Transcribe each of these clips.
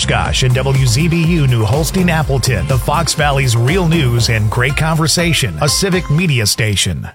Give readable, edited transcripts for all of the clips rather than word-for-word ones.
Oshkosh and WZBU New Holstein Appleton, the Fox Valley's real news and great conversation, a civic media station.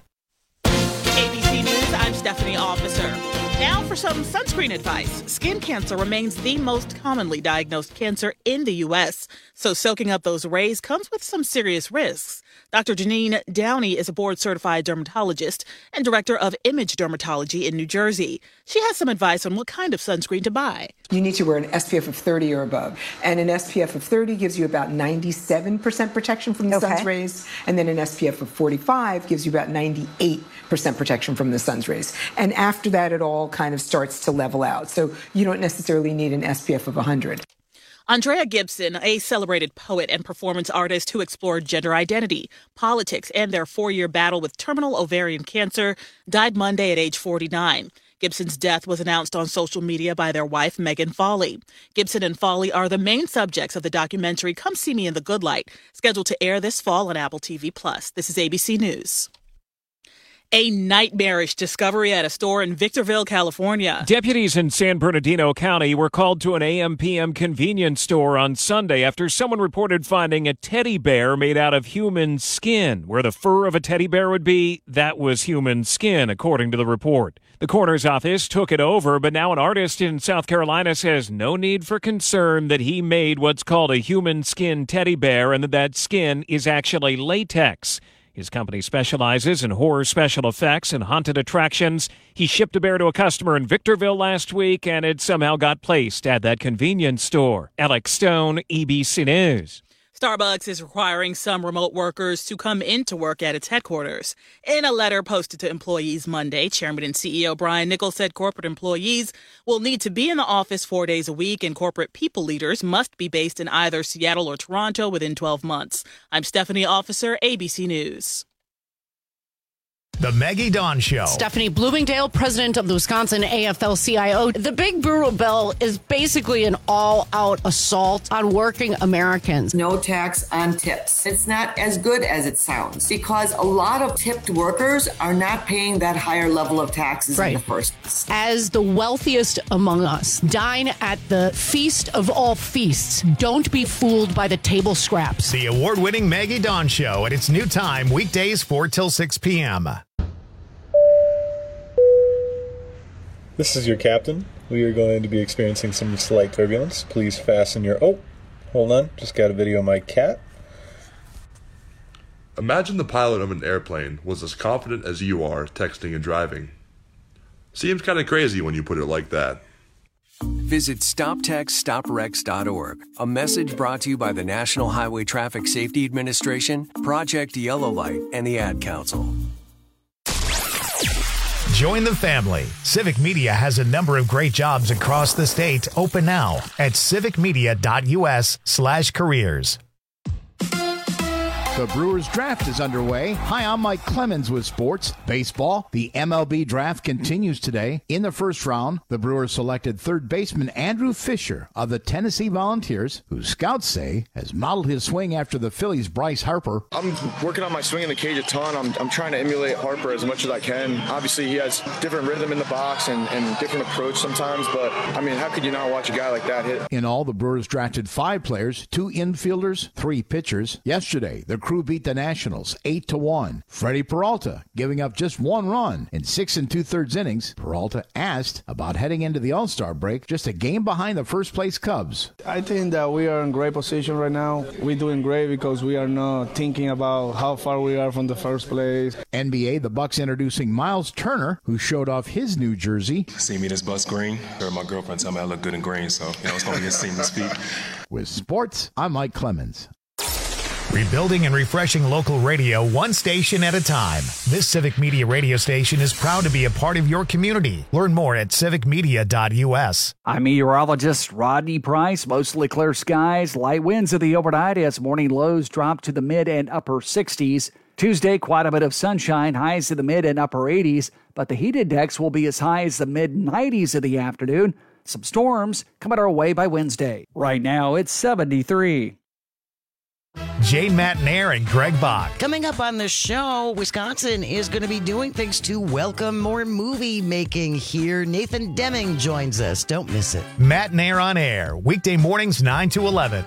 ABC News, I'm Stephanie Officer. Now for some sunscreen advice. Skin cancer remains the most commonly diagnosed cancer in the U.S., so soaking up those rays comes with some serious risks. Dr. Janine Downey is a board-certified dermatologist and director of Image Dermatology in New Jersey. She has some advice on what kind of sunscreen to buy. You need to wear an SPF of 30 or above. And an SPF of 30 gives you about 97% protection from the sun's rays. And then an SPF of 45 gives you about 98% protection from the sun's rays. And after that, it all kind of starts to level out. So you don't necessarily need an SPF of 100. Andrea Gibson, a celebrated poet and performance artist who explored gender identity, politics, and their 4-year battle with terminal ovarian cancer, died Monday at age 49. Gibson's death was announced on social media by their wife, Megan Foley. Gibson and Foley are the main subjects of the documentary Come See Me in the Good Light, scheduled to air this fall on Apple TV+. This is ABC News. A nightmarish discovery at a store in Victorville, California. Deputies in San Bernardino County were called to an AM/PM convenience store on Sunday after someone reported finding a teddy bear made out of human skin. Where the fur of a teddy bear would be, that was human skin, according to the report. The coroner's office took it over, but now an artist in South Carolina says no need for concern that he made what's called a human skin teddy bear and that skin is actually latex. His company specializes in horror special effects and haunted attractions. He shipped a bear to a customer in Victorville last week, and it somehow got placed at that convenience store. Alex Stone, ABC News. Starbucks is requiring some remote workers to come into work at its headquarters. In a letter posted to employees Monday, Chairman and CEO Brian Nichols said corporate employees will need to be in the office 4 days a week, and corporate people leaders must be based in either Seattle or Toronto within 12 months. I'm Stephanie Officer, ABC News. The Maggie Dawn Show. Stephanie Bloomingdale, president of the Wisconsin AFL-CIO. The Big Brewer bill is basically an all-out assault on working Americans. No tax on tips. It's not as good as it sounds because a lot of tipped workers are not paying that higher level of taxes in the first place. As the wealthiest among us, dine at the feast of all feasts. Don't be fooled by the table scraps. The award-winning Maggie Dawn Show at its new time, weekdays 4 till 6 p.m. This is your captain. We are going to be experiencing some slight turbulence. Please fasten your... Oh, hold on. Just got a video of my cat. Imagine the pilot of an airplane was as confident as you are texting and driving. Seems kind of crazy when you put it like that. Visit StopTextStopWrecks.org. A message brought to you by the National Highway Traffic Safety Administration, Project Yellow Light, and the Ad Council. Join the family. Civic Media has a number of great jobs across the state open now at civicmedia.us/careers. The Brewers draft is underway. Hi, I'm Mike Clemens with sports. Baseball, the MLB draft continues today. In the first round, the Brewers selected third baseman Andrew Fisher of the Tennessee Volunteers, who scouts say has modeled his swing after the Phillies' Bryce Harper. I'm working on my swing in the cage a ton. I'm trying to emulate Harper as much as I can. Obviously, he has different rhythm in the box and different approach sometimes, but, I mean, how could you not watch a guy like that hit? In all, the Brewers drafted 5 players, 2 infielders, 3 pitchers. Yesterday, the crew beat the Nationals 8-1. Freddie Peralta giving up just 1 run in 6 2/3 innings. Peralta asked about heading into the All-Star break, just a game behind the first-place Cubs. I think that we are in great position right now. We're doing great because we are not thinking about how far we are from the first place. NBA, the Bucks introducing Miles Turner, who showed off his new jersey. See me this bus green? Heard my girlfriend tell me I look good in green, so it's going to be a seamless feat. With sports, I'm Mike Clemens. Rebuilding and refreshing local radio one station at a time. This Civic Media radio station is proud to be a part of your community. Learn more at civicmedia.us. I'm meteorologist Rodney Price. Mostly clear skies, light winds of the overnight as morning lows drop to the mid and upper 60s. Tuesday, quite a bit of sunshine, highs in the mid and upper 80s, but the heat index will be as high as the mid 90s in the afternoon. Some storms coming our way by Wednesday. Right now, it's 73. Jane Matnair and Greg Bach. Coming up on the show, Wisconsin is going to be doing things to welcome more movie making here. Nathan Deming joins us. Don't miss it. Matnair on Air, weekday mornings 9 to 11.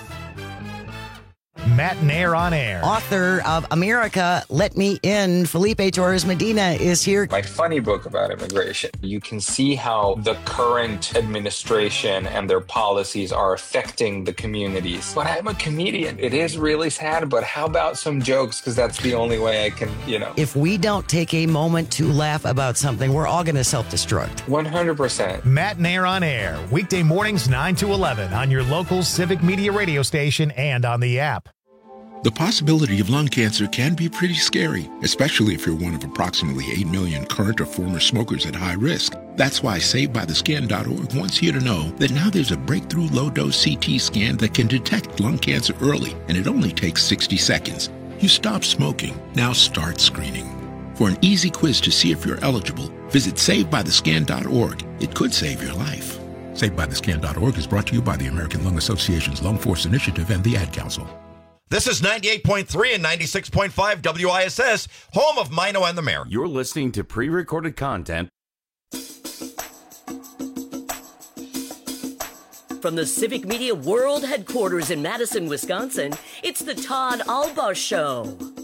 Matnair on Air. Author of America, Let Me In, Felipe Torres Medina is here. My funny book about immigration. You can see how the current administration and their policies are affecting the communities. But I'm a comedian. It is really sad, but how about some jokes? Because that's the only way I can, If we don't take a moment to laugh about something, we're all going to self-destruct. 100%. Matnair on Air, weekday mornings 9 to 11 on your local Civic Media radio station and on the app. The possibility of lung cancer can be pretty scary, especially if you're one of approximately 8 million current or former smokers at high risk. That's why SaveByTheScan.org wants you to know that now there's a breakthrough low-dose CT scan that can detect lung cancer early, and it only takes 60 seconds. You stop smoking, now start screening. For an easy quiz to see if you're eligible, visit SaveByTheScan.org. It could save your life. SaveByTheScan.org is brought to you by the American Lung Association's Lung Force Initiative and the Ad Council. This is 98.3 and 96.5 WISS, home of Mino and the Mayor. You're listening to pre-recorded content. From the Civic Media World Headquarters in Madison, Wisconsin, it's the Todd Alba Show.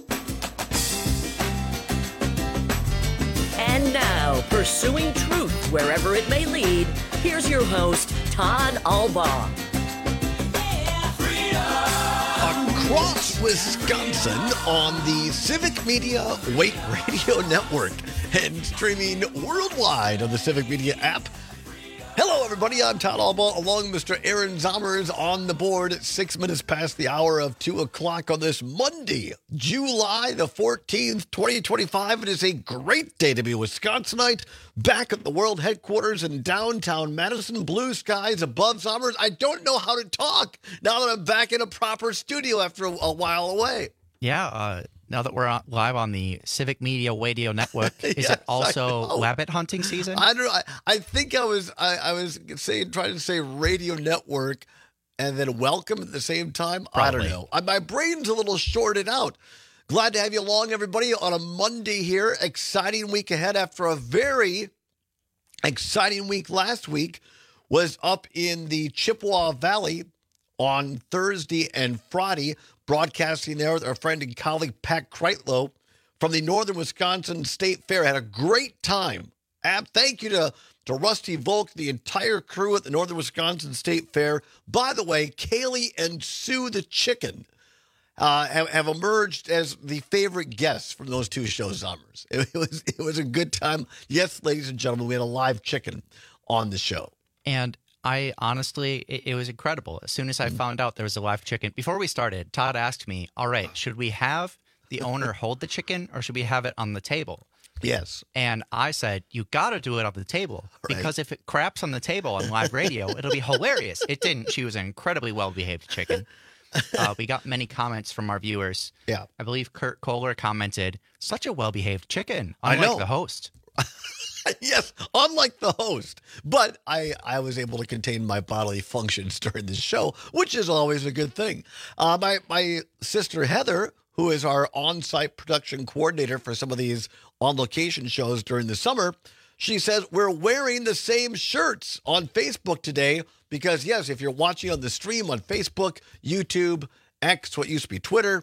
And now, pursuing truth wherever it may lead, here's your host, Todd Alba. Across Wisconsin on the Civic Media Wake Radio Network and streaming worldwide on the Civic Media app. Hello, everybody. I'm Todd Alba, along with Mr. Aaron Zommers on the board at 6 minutes past the hour of 2 o'clock on this Monday, July the 14th, 2025. It is a great day to be a Wisconsinite, back at the world headquarters in downtown Madison. Blue skies above Zommers. I don't know how to talk now that I'm back in a proper studio after a while away. Yeah, now that we're live on the Civic Media Radio Network, is Yes, it also rabbit hunting season? I don't know. I think I was trying to say radio network and then welcome at the same time. Probably. I don't know. My brain's a little shorted out. Glad to have you along, everybody, on a Monday here. Exciting week ahead after a very exciting week last week. Was up in the Chippewa Valley on Thursday and Friday, broadcasting there with our friend and colleague Pat Kreitlow from the Northern Wisconsin State Fair. Had a great time. Thank you to Rusty Volk, the entire crew at the Northern Wisconsin State Fair. By the way, Kaylee and Sue the Chicken have emerged as the favorite guests from those two shows, Zommers. It was a good time. Yes, ladies and gentlemen, we had a live chicken on the show. And I honestly, it was incredible. As soon as I found out there was a live chicken, before we started, Todd asked me, all right, should we have the owner hold the chicken or should we have it on the table? Yes. And I said, you got to do it on the table because if it craps on the table on live radio, it'll be hilarious. It didn't. She was an incredibly well-behaved chicken. We got many comments from our viewers. Yeah. I believe Kurt Kohler commented, such a well-behaved chicken, I unlike know. the host. Yes, unlike the host. But I was able to contain my bodily functions during this show, which is always a good thing. My sister Heather, who is our on-site production coordinator for some of these on-location shows during the summer, she says we're wearing the same shirts on Facebook today because, yes, if you're watching on the stream on Facebook, YouTube, X, what used to be Twitter,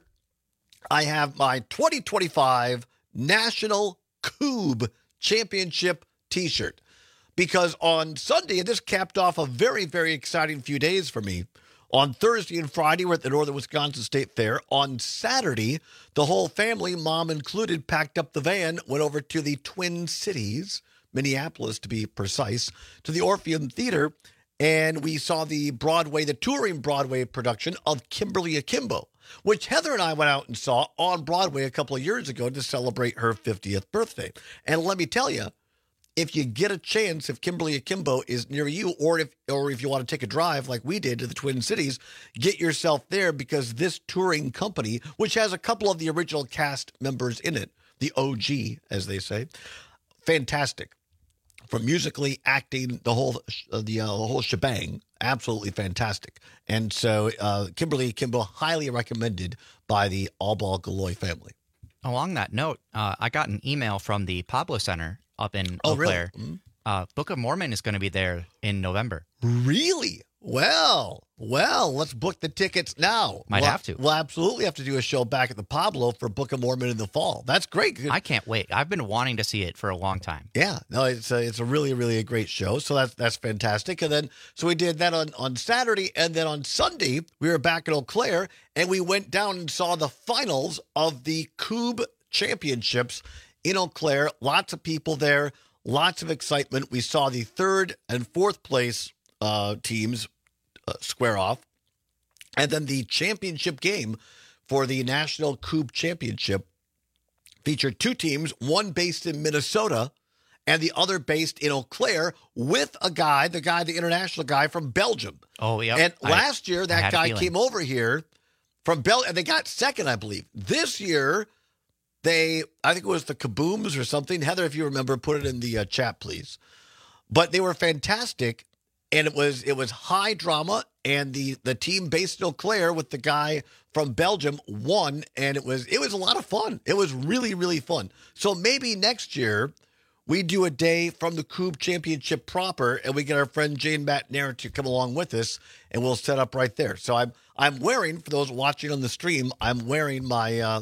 I have my 2025 National Coob Championship t-shirt because on Sunday, and this capped off a very, very exciting few days for me. On Thursday and Friday, we're at the Northern Wisconsin State Fair. On Saturday, the whole family, mom included, packed up the van, went over to the Twin Cities, Minneapolis to be precise, to the Orpheum Theater, and we saw the touring Broadway production of Kimberly Akimbo, which Heather and I went out and saw on Broadway a couple of years ago to celebrate her 50th birthday. And let me tell you, if you get a chance, if Kimberly Akimbo is near you, or if you want to take a drive like we did to the Twin Cities, get yourself there because this touring company, which has a couple of the original cast members in it, the OG, as they say, fantastic. from musically, acting, the whole shebang. Absolutely fantastic. And so Kimberly Kimbo, highly recommended by the All Ball Galoy family. Along that note, I got an email from the Pablo Center up in Eau Claire. Really? Mm-hmm. Book of Mormon is going to be there in November. Really? Well, let's book the tickets now. Might have to. We'll absolutely have to do a show back at the Pablo for Book of Mormon in the fall. That's great. I can't wait. I've been wanting to see it for a long time. Yeah, no, it's a really, really a great show. So that's fantastic. And then so we did that on Saturday, and then on Sunday we were back in Eau Claire, and we went down and saw the finals of the Coob Championships in Eau Claire. Lots of people there, lots of excitement. We saw the 3rd and 4th place teams square off. And then the championship game for the National Coob Championship featured 2 teams, one based in Minnesota and the other based in Eau Claire, with the international guy from Belgium. Oh, yeah. And last year, that guy came over here from Belgium, and they got second, I believe. This year, I think it was the Kabooms or something. Heather, if you remember, put it in the chat, please. But they were fantastic. And it was high drama, and the team based in Eau Claire with the guy from Belgium won, and it was a lot of fun. It was really, really fun. So maybe next year we do a day from the Coob Championship proper, and we get our friend Jane McNair to come along with us, and we'll set up right there. So I'm wearing, for those watching on the stream, I'm wearing my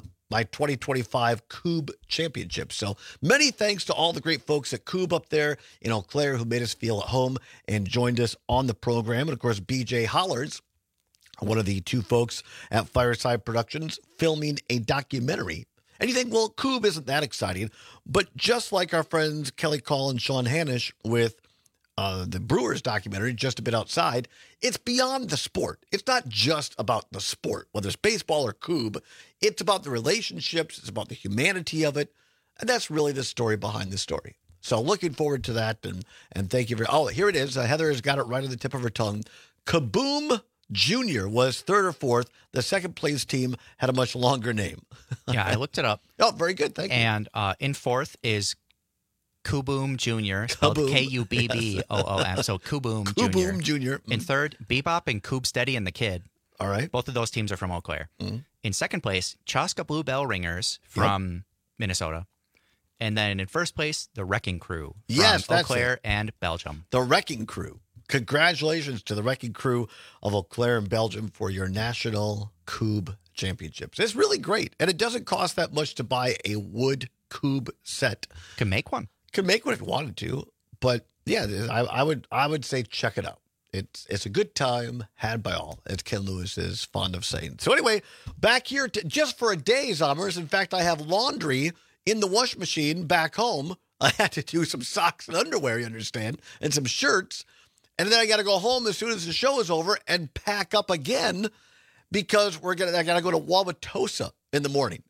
2025 Coob Championship. So many thanks to all the great folks at Coob up there in Eau Claire who made us feel at home and joined us on the program. And, of course, BJ Hollers, one of the 2 folks at Fireside Productions, filming a documentary. And you think, well, Coob isn't that exciting. But just like our friends Kelly Call and Sean Hanisch with the Brewers documentary, Just a Bit Outside, it's beyond the sport. It's not just about the sport, whether it's baseball or Coob. It's about the relationships. It's about the humanity of it. And that's really the story behind the story. So looking forward to that. And thank you here it is. Heather has got it right on the tip of her tongue. Kaboom Jr. was 3rd or 4th. The second place team had a much longer name. Yeah, I looked it up. Oh, very good. Thank you. And in 4th is Kuboom Jr., spelled Kubboom. Yes. So Kuboom Jr. Kuboom Jr. In 3rd, Bebop and Coob Steady and the Kid. All right. Both of those teams are from Eau Claire. Mm-hmm. In 2nd place, Chaska Blue Bell Ringers from Minnesota. And then in 1st place, the Wrecking Crew from Eau Claire and Belgium. The Wrecking Crew. Congratulations to the Wrecking Crew of Eau Claire and Belgium for your National Coob Championships. It's really great. And it doesn't cost that much to buy a wood Coob set. Can make one. Could make one if you wanted to, but yeah, I would say check it out. It's a good time had by all, as Ken Lewis is fond of saying. So anyway, back here just for a day, Zommers. In fact, I have laundry in the wash machine back home. I had to do some socks and underwear, you understand, and some shirts, and then I got to go home as soon as the show is over and pack up again because I got to go to Wauwatosa in the morning.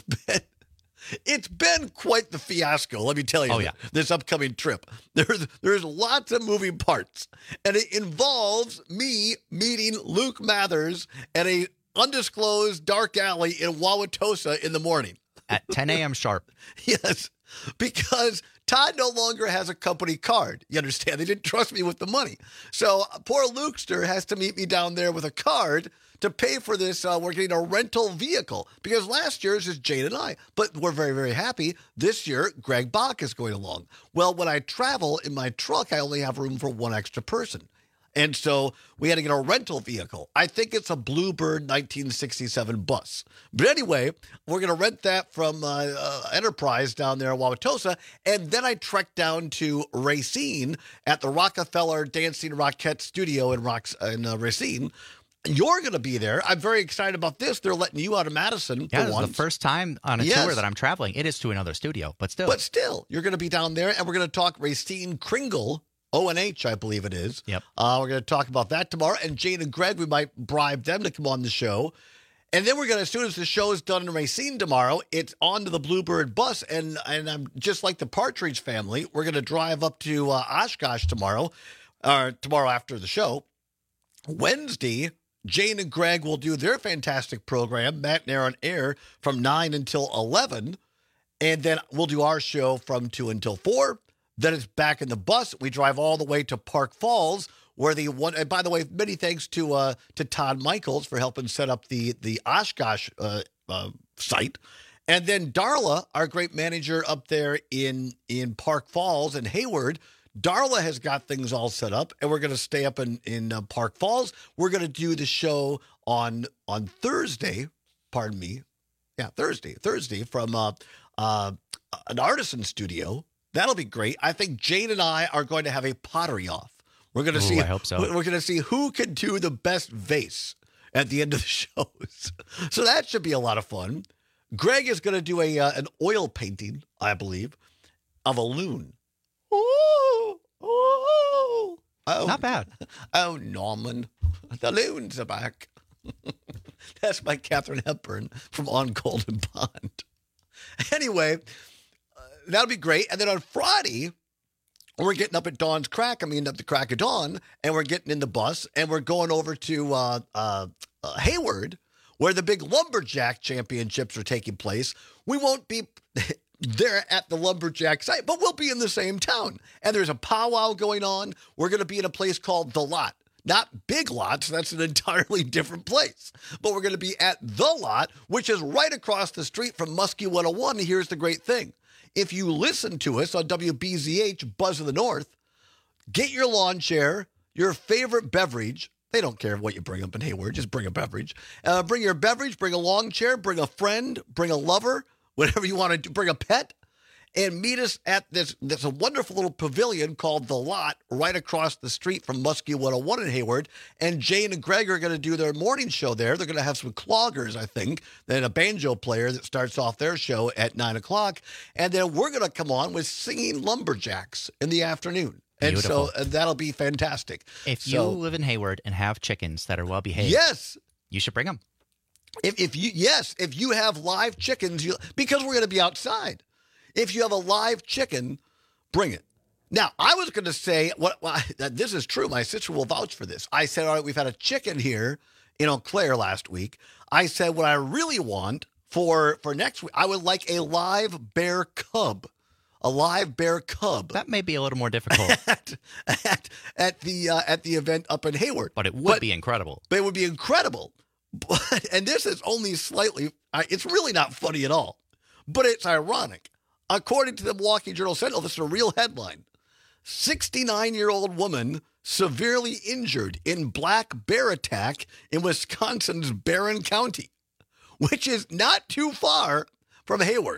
It's been quite the fiasco, let me tell you, this upcoming trip. There's lots of moving parts, and it involves me meeting Luke Mathers at a undisclosed dark alley in Wauwatosa in the morning. At 10 a.m. sharp. Yes, because Todd no longer has a company card. You understand? They didn't trust me with the money. So poor Lukester has to meet me down there with a card to pay for this. We're getting a rental vehicle because last year's is Jane and I, but we're very, very happy. This year, Greg Bach is going along. Well, when I travel in my truck, I only have room for 1 extra person. And so we had to get a rental vehicle. I think it's a Bluebird 1967 bus. But anyway, we're going to rent that from Enterprise down there in Wauwatosa. And then I trekked down to Racine at the Rockefeller Dancing Rockette Studio in Racine. You're going to be there. I'm very excited about this. They're letting you out of Madison for once. It's the first time on a tour that I'm traveling. It is to another studio, but still. But still, you're going to be down there, and we're going to talk Racine Kringle, ONH, I believe it is. Yep. We're going to talk about that tomorrow. And Jane and Greg, we might bribe them to come on the show. And then we're going to, as soon as the show is done in Racine tomorrow, it's on to the Bluebird bus. And I'm just like the Partridge Family. We're going to drive up to Oshkosh tomorrow after the show. Wednesday, Jane and Greg will do their fantastic program, Matt Nair on Air, from 9 until 11. And then we'll do our show from 2 until 4. Then it's back in the bus. We drive all the way to Park Falls, where the one. And by the way, many thanks to Todd Michaels for helping set up the Oshkosh site. And then Darla, our great manager up there in Park Falls and Hayward, Darla has got things all set up, and we're going to stay up in Park Falls. We're going to do the show on Thursday. Pardon me. Yeah, Thursday from an artisan studio. That'll be great. I think Jane and I are going to have a pottery off. We're going to see. I hope so. We're going to see who can do the best vase at the end of the shows. So that should be a lot of fun. Greg is going to do an oil painting, I believe, of a loon. Oh, not bad. Oh, Norman, the loons are back. That's my Katharine Hepburn from On Golden Pond. Anyway, that'll be great. And then on Friday, we're getting up at dawn's crack. I mean, at the crack of dawn, and we're getting in the bus, and we're going over to Hayward, where the big Lumberjack Championships are taking place. We won't be there at the Lumberjack site, but we'll be in the same town. And there's a powwow going on. We're going to be in a place called The Lot. Not Big Lots, that's an entirely different place. But we're going to be at The Lot, which is right across the street from Muskie 101. And here's the great thing. If you listen to us on WBZH, Buzz of the North, get your lawn chair, your favorite beverage. They don't care what you bring up in Hayward. Just bring a beverage. Bring your beverage, bring a lawn chair, bring a friend, bring a lover, whatever you want to do. Bring a pet. And meet us at this a wonderful little pavilion called The Lot right across the street from Muskie 101 in Hayward. And Jane and Greg are going to do their morning show there. They're going to have some cloggers, I think, then a banjo player that starts off their show at 9 o'clock. And then we're going to come on with singing lumberjacks in the afternoon. And Beautiful. so that'll be fantastic. If you live in Hayward and have chickens that are well behaved, yes, you should bring them. If you have live chickens, because we're going to be outside. If you have a live chicken, bring it. Now, I was going to say, this is true. My sister will vouch for this. I said, all right, we've had a chicken here in Eau Claire last week. I said, what I really want for next week, I would like a live bear cub. A live bear cub. That may be a little more difficult. at the event up in Hayward. But it would be incredible. But it would be incredible. And this is only slightly, it's really not funny at all. But it's ironic. According to the Milwaukee Journal-Sentinel, this is a real headline. 69-year-old woman severely injured in black bear attack in Wisconsin's Barron County, which is not too far from Hayward.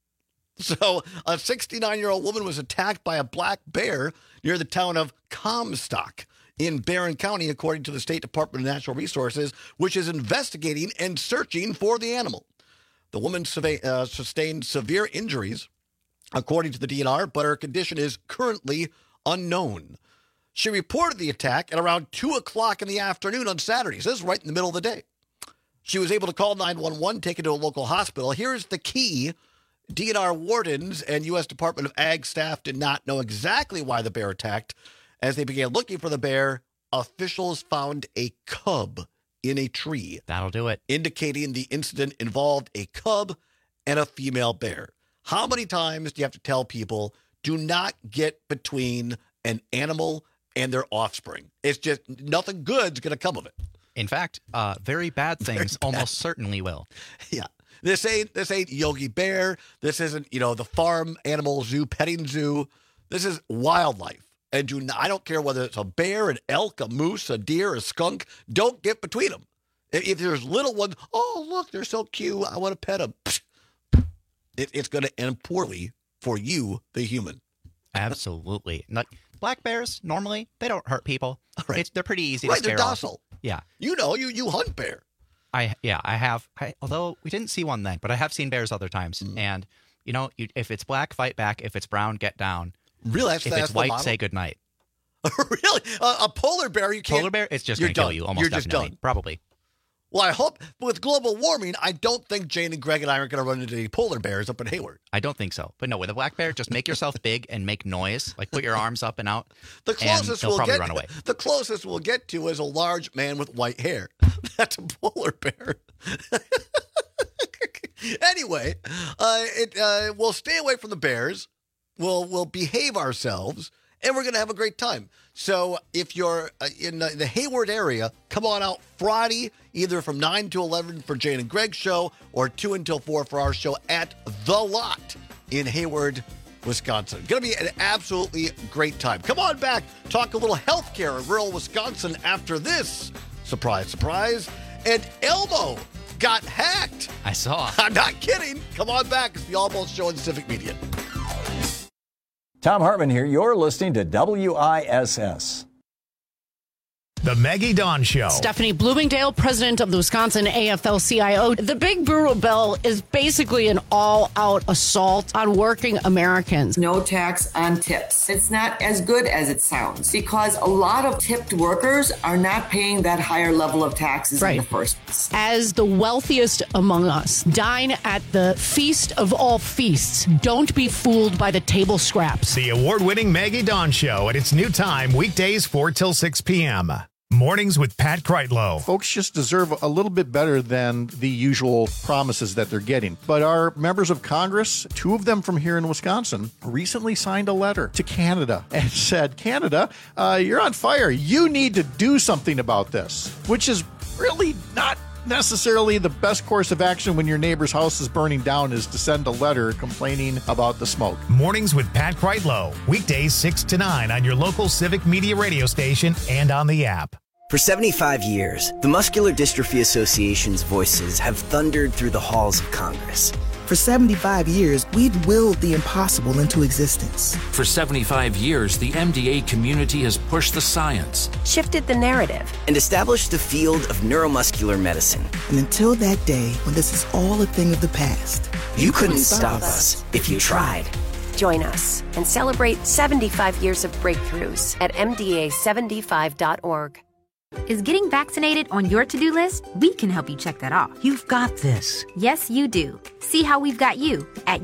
So a 69-year-old woman was attacked by a black bear near the town of Comstock in Barron County, according to the State Department of Natural Resources, which is investigating and searching for the animal. The woman sustained severe injuries, according to the DNR, but her condition is currently unknown. She reported the attack at around 2 o'clock in the afternoon on Saturday. So this is right in the middle of the day. She was able to call 911, taken to a local hospital. Here's the key. DNR wardens and U.S. Department of Ag staff did not know exactly why the bear attacked. As they began looking for the bear, officials found a cub in a tree. That'll do it. Indicating the incident involved a cub and a female bear. How many times do you have to tell people, do not get between an animal and their offspring? It's just nothing good's going to come of it. In fact, very bad things almost certainly will. Yeah. This ain't Yogi Bear. This isn't, the farm animal zoo, petting zoo. This is wildlife. And I don't care whether it's a bear, an elk, a moose, a deer, a skunk. Don't get between them. If there's little ones, oh, look, they're so cute. I want to pet them. It's going to end poorly for you, the human. Absolutely. Black bears, normally, they don't hurt people. Right. They're pretty easy to scare they're off. docile. Yeah. You hunt bear. I have. Although we didn't see one then, but I have seen bears other times. And, if it's black, fight back. If it's brown, get down. Really? If it's white, say goodnight. Really? A polar bear, you can't. Polar bear, it's just going to kill you almost definitely. Done. Probably. Well, I hope, with global warming, I don't think Jane and Greg and I are going to run into any polar bears up in Hayward. I don't think so. But no, with a black bear, just make yourself big and make noise. Like put your arms up and out. The closest and they'll probably run away. The closest we'll get to is a large man with white hair. That's a polar bear. Anyway, we'll stay away from the bears. we'll behave ourselves, and we're going to have a great time. So if you're in the Hayward area, come on out Friday, either from 9 to 11 for Jane and Greg's show or 2 until 4 for our show at The Lot in Hayward, Wisconsin. Going to be an absolutely great time. Come on back, talk a little healthcare in rural Wisconsin after this. Surprise, surprise. And Elmo got hacked. I saw. I'm not kidding. Come on back. It's the Almost Show on Civic Media. Tom Hartman here. You're listening to WISS. The Maggie Dawn Show. Stephanie Bloomingdale, president of the Wisconsin AFL-CIO. The Big Brutal Bill is basically an all-out assault on working Americans. No tax on tips. It's not as good as it sounds because a lot of tipped workers are not paying that higher level of taxes in the first place. As the wealthiest among us, dine at the feast of all feasts. Don't be fooled by the table scraps. The award-winning Maggie Dawn Show at its new time, weekdays 4 till 6 p.m. Mornings with Pat Kreitlow. Folks just deserve a little bit better than the usual promises that they're getting. But our members of Congress, 2 of them from here in Wisconsin, recently signed a letter to Canada and said, Canada, you're on fire. You need to do something about this, which is really not necessarily the best course of action when your neighbor's house is burning down, is to send a letter complaining about the smoke. Mornings with Pat Kreitlow. Weekdays 6 to 9 on your local Civic Media radio station and on the app. For 75 years, the Muscular Dystrophy Association's voices have thundered through the halls of Congress. For 75 years, we've willed the impossible into existence. For 75 years, the MDA community has pushed the science, shifted the narrative, and established the field of neuromuscular medicine. And until that day, when this is all a thing of the past, you couldn't stop us if you tried. Join us and celebrate 75 years of breakthroughs at MDA75.org. Is getting vaccinated on your to-do list? We can help you check that off. You've got this. Yes, you do. See how we've got you at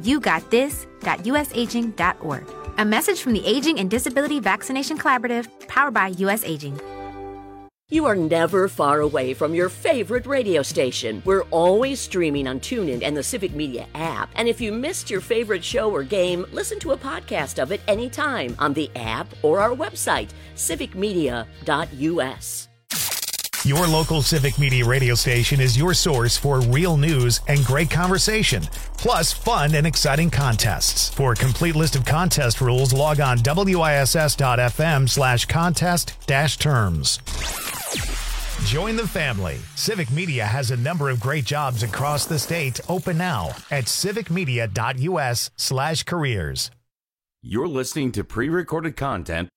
yougotthis.usaging.org. A message from the Aging and Disability Vaccination Collaborative, powered by US Aging. You are never far away from your favorite radio station. We're always streaming on TuneIn and the Civic Media app. And if you missed your favorite show or game, listen to a podcast of it anytime on the app or our website, civicmedia.us. Your local Civic Media radio station is your source for real news and great conversation, plus fun and exciting contests. For a complete list of contest rules, log on wiss.fm/contest-terms. Join the family. Civic Media has a number of great jobs across the state open now at civicmedia.us/careers. You're listening to pre-recorded content.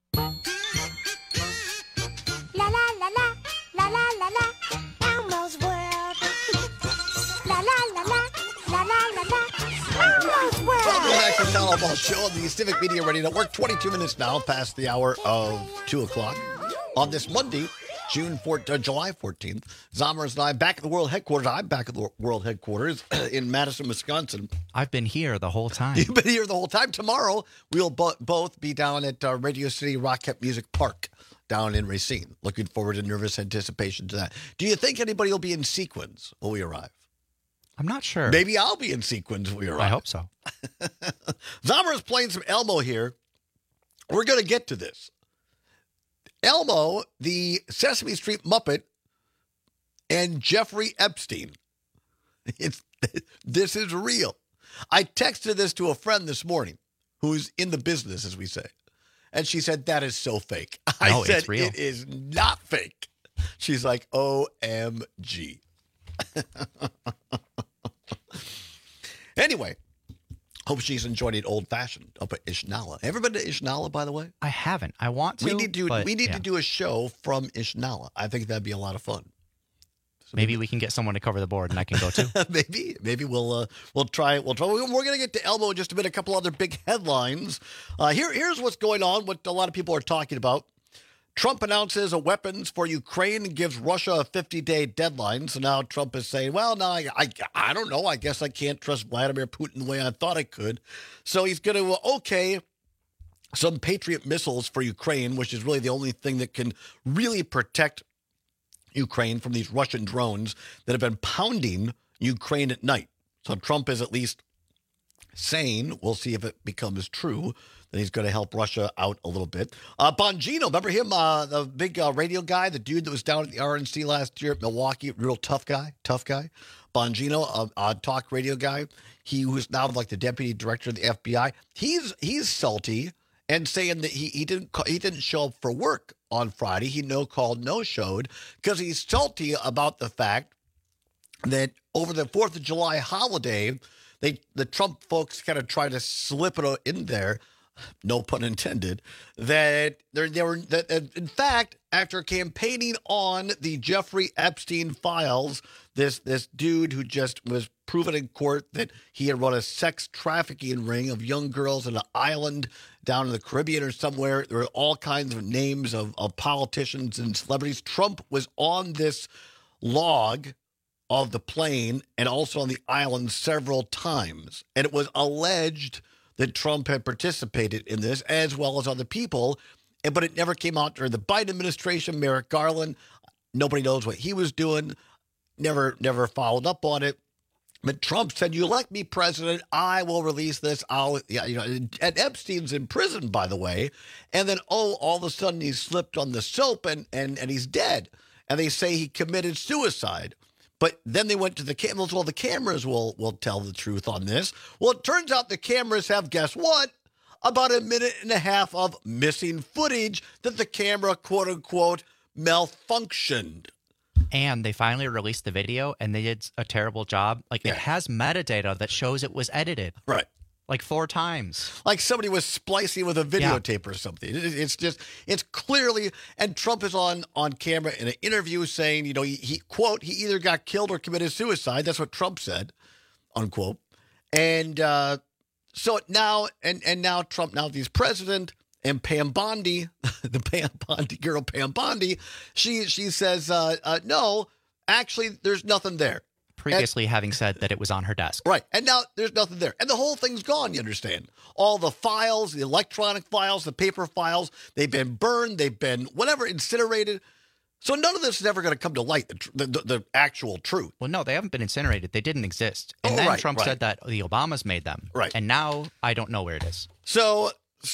La la la la, la la la la, Elmo's World. La la la la, la la la la, Elmo's World. Welcome back to the Tom Ball Show on the Civic Media Radio Network. 22 minutes now past the hour of 2 o'clock on this Monday, July 14th. Zomers and I back at the World Headquarters. I'm back at the World Headquarters in Madison, Wisconsin. I've been here the whole time. You've been here the whole time. Tomorrow, we'll both be down at Radio City Rocket Music Park down in Racine. Looking forward in nervous anticipation to that. Do you think anybody will be in sequins when we arrive? I'm not sure. Maybe I'll be in sequins when we arrive. I hope so. Zomer's playing some Elmo here. We're going to get to this. Elmo, the Sesame Street Muppet, and Jeffrey Epstein. This is real. I texted this to a friend this morning who's in the business, as we say. And she said, that is so fake. I said, it's real. It is not fake. She's like, OMG. Anyway, hope she's enjoying it old-fashioned up at Ishnala. Ever been to Ishnala, by the way? I haven't. I want to. We need to do a show from Ishnala. I think that'd be a lot of fun. So maybe we can get someone to cover the board and I can go too. maybe we'll try. We're going to get to Elmo in just a bit. A couple other big headlines. Here's what's going on. What a lot of people are talking about. Trump announces a weapons for Ukraine and gives Russia a 50-day deadline. So now Trump is saying, well, no, I don't know. I guess I can't trust Vladimir Putin the way I thought I could. So he's going to okay some Patriot missiles for Ukraine, which is really the only thing that can really protect Ukraine from these Russian drones that have been pounding Ukraine at night. So Trump is at least saying, we'll see if it becomes true, that he's going to help Russia out a little bit. Bongino, remember him, the big radio guy, the dude that was down at the RNC last year at Milwaukee, real tough guy. Bongino, a talk radio guy. He was now like the deputy director of the FBI. He's salty and saying that he didn't show up for work on Friday. He no-showed because he's salty about the fact that over the 4th of July holiday, the Trump folks kind of tried to slip it in there, no pun intended, that in fact, after campaigning on the Jeffrey Epstein files, this dude who just was proven in court that he had run a sex trafficking ring of young girls on an island down in the Caribbean or somewhere. There were all kinds of names of politicians and celebrities. Trump was on this log of the plane and also on the island several times. And it was alleged that Trump had participated in this, as well as other people, but it never came out during the Biden administration. Merrick Garland, nobody knows what he was doing, never followed up on it. But Trump said, "You elect me president, I will release this." And Epstein's in prison, by the way. And then, all of a sudden he slipped on the soap and he's dead. And they say he committed suicide. But then they went to the cameras. Well, the cameras will tell the truth on this. Well, it turns out the cameras have, guess what? About a minute and a half of missing footage that the camera, quote unquote, malfunctioned. And they finally released the video, and they did a terrible job. It has metadata that shows it was edited. Right. 4 times. Like somebody was splicing with a videotape or something. It's clearly, and Trump is on camera in an interview saying, he quote, he either got killed or committed suicide. That's what Trump said, unquote. And so now Trump, now that he's president, and Pam Bondi, the Pam Bondi girl, Pam Bondi, she says, no, actually, there's nothing there. Previously having said that it was on her desk. Right. And now there's nothing there. And the whole thing's gone, you understand? All the files, the electronic files, the paper files, they've been burned, they've been whatever, incinerated. So none of this is ever going to come to light, the actual truth. Well, no, they haven't been incinerated. They didn't exist. And then Trump said that the Obamas made them. Right. And now I don't know where it is. So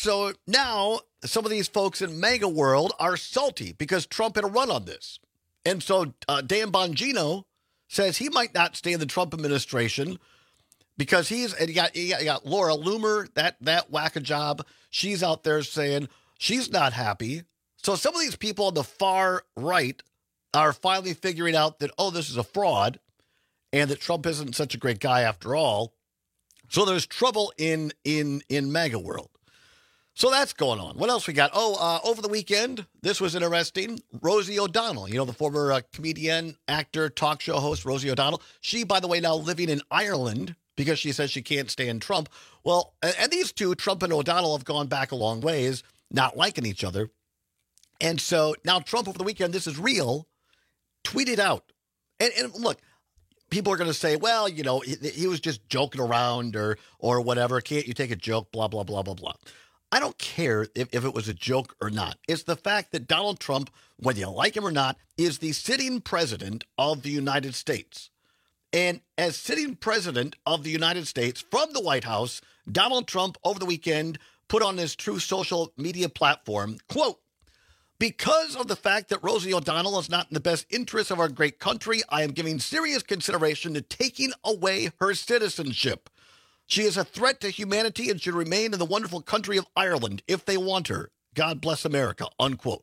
now some of these folks in MAGA world are salty because Trump had a run on this. And so Dan Bongino says he might not stay in the Trump administration because you got Laura Loomer, that whack-a-job. She's out there saying she's not happy. So some of these people on the far right are finally figuring out that, this is a fraud and that Trump isn't such a great guy after all. So there's trouble in MAGA world. So that's going on. What else we got? Over the weekend, this was interesting. Rosie O'Donnell, the former comedian, actor, talk show host, Rosie O'Donnell. She, by the way, now living in Ireland because she says she can't stand Trump. Well, and these two, Trump and O'Donnell, have gone back a long ways, not liking each other. And so now Trump over the weekend, this is real, tweeted out. And look, people are going to say, well, he was just joking around or whatever. Can't you take a joke? Blah, blah, blah, blah, blah. I don't care if it was a joke or not. It's the fact that Donald Trump, whether you like him or not, is the sitting president of the United States. And as sitting president of the United States from the White House, Donald Trump over the weekend put on his Truth Social media platform, quote, "Because of the fact that Rosie O'Donnell is not in the best interest of our great country, I am giving serious consideration to taking away her citizenship. She is a threat to humanity and should remain in the wonderful country of Ireland if they want her. God bless America," unquote.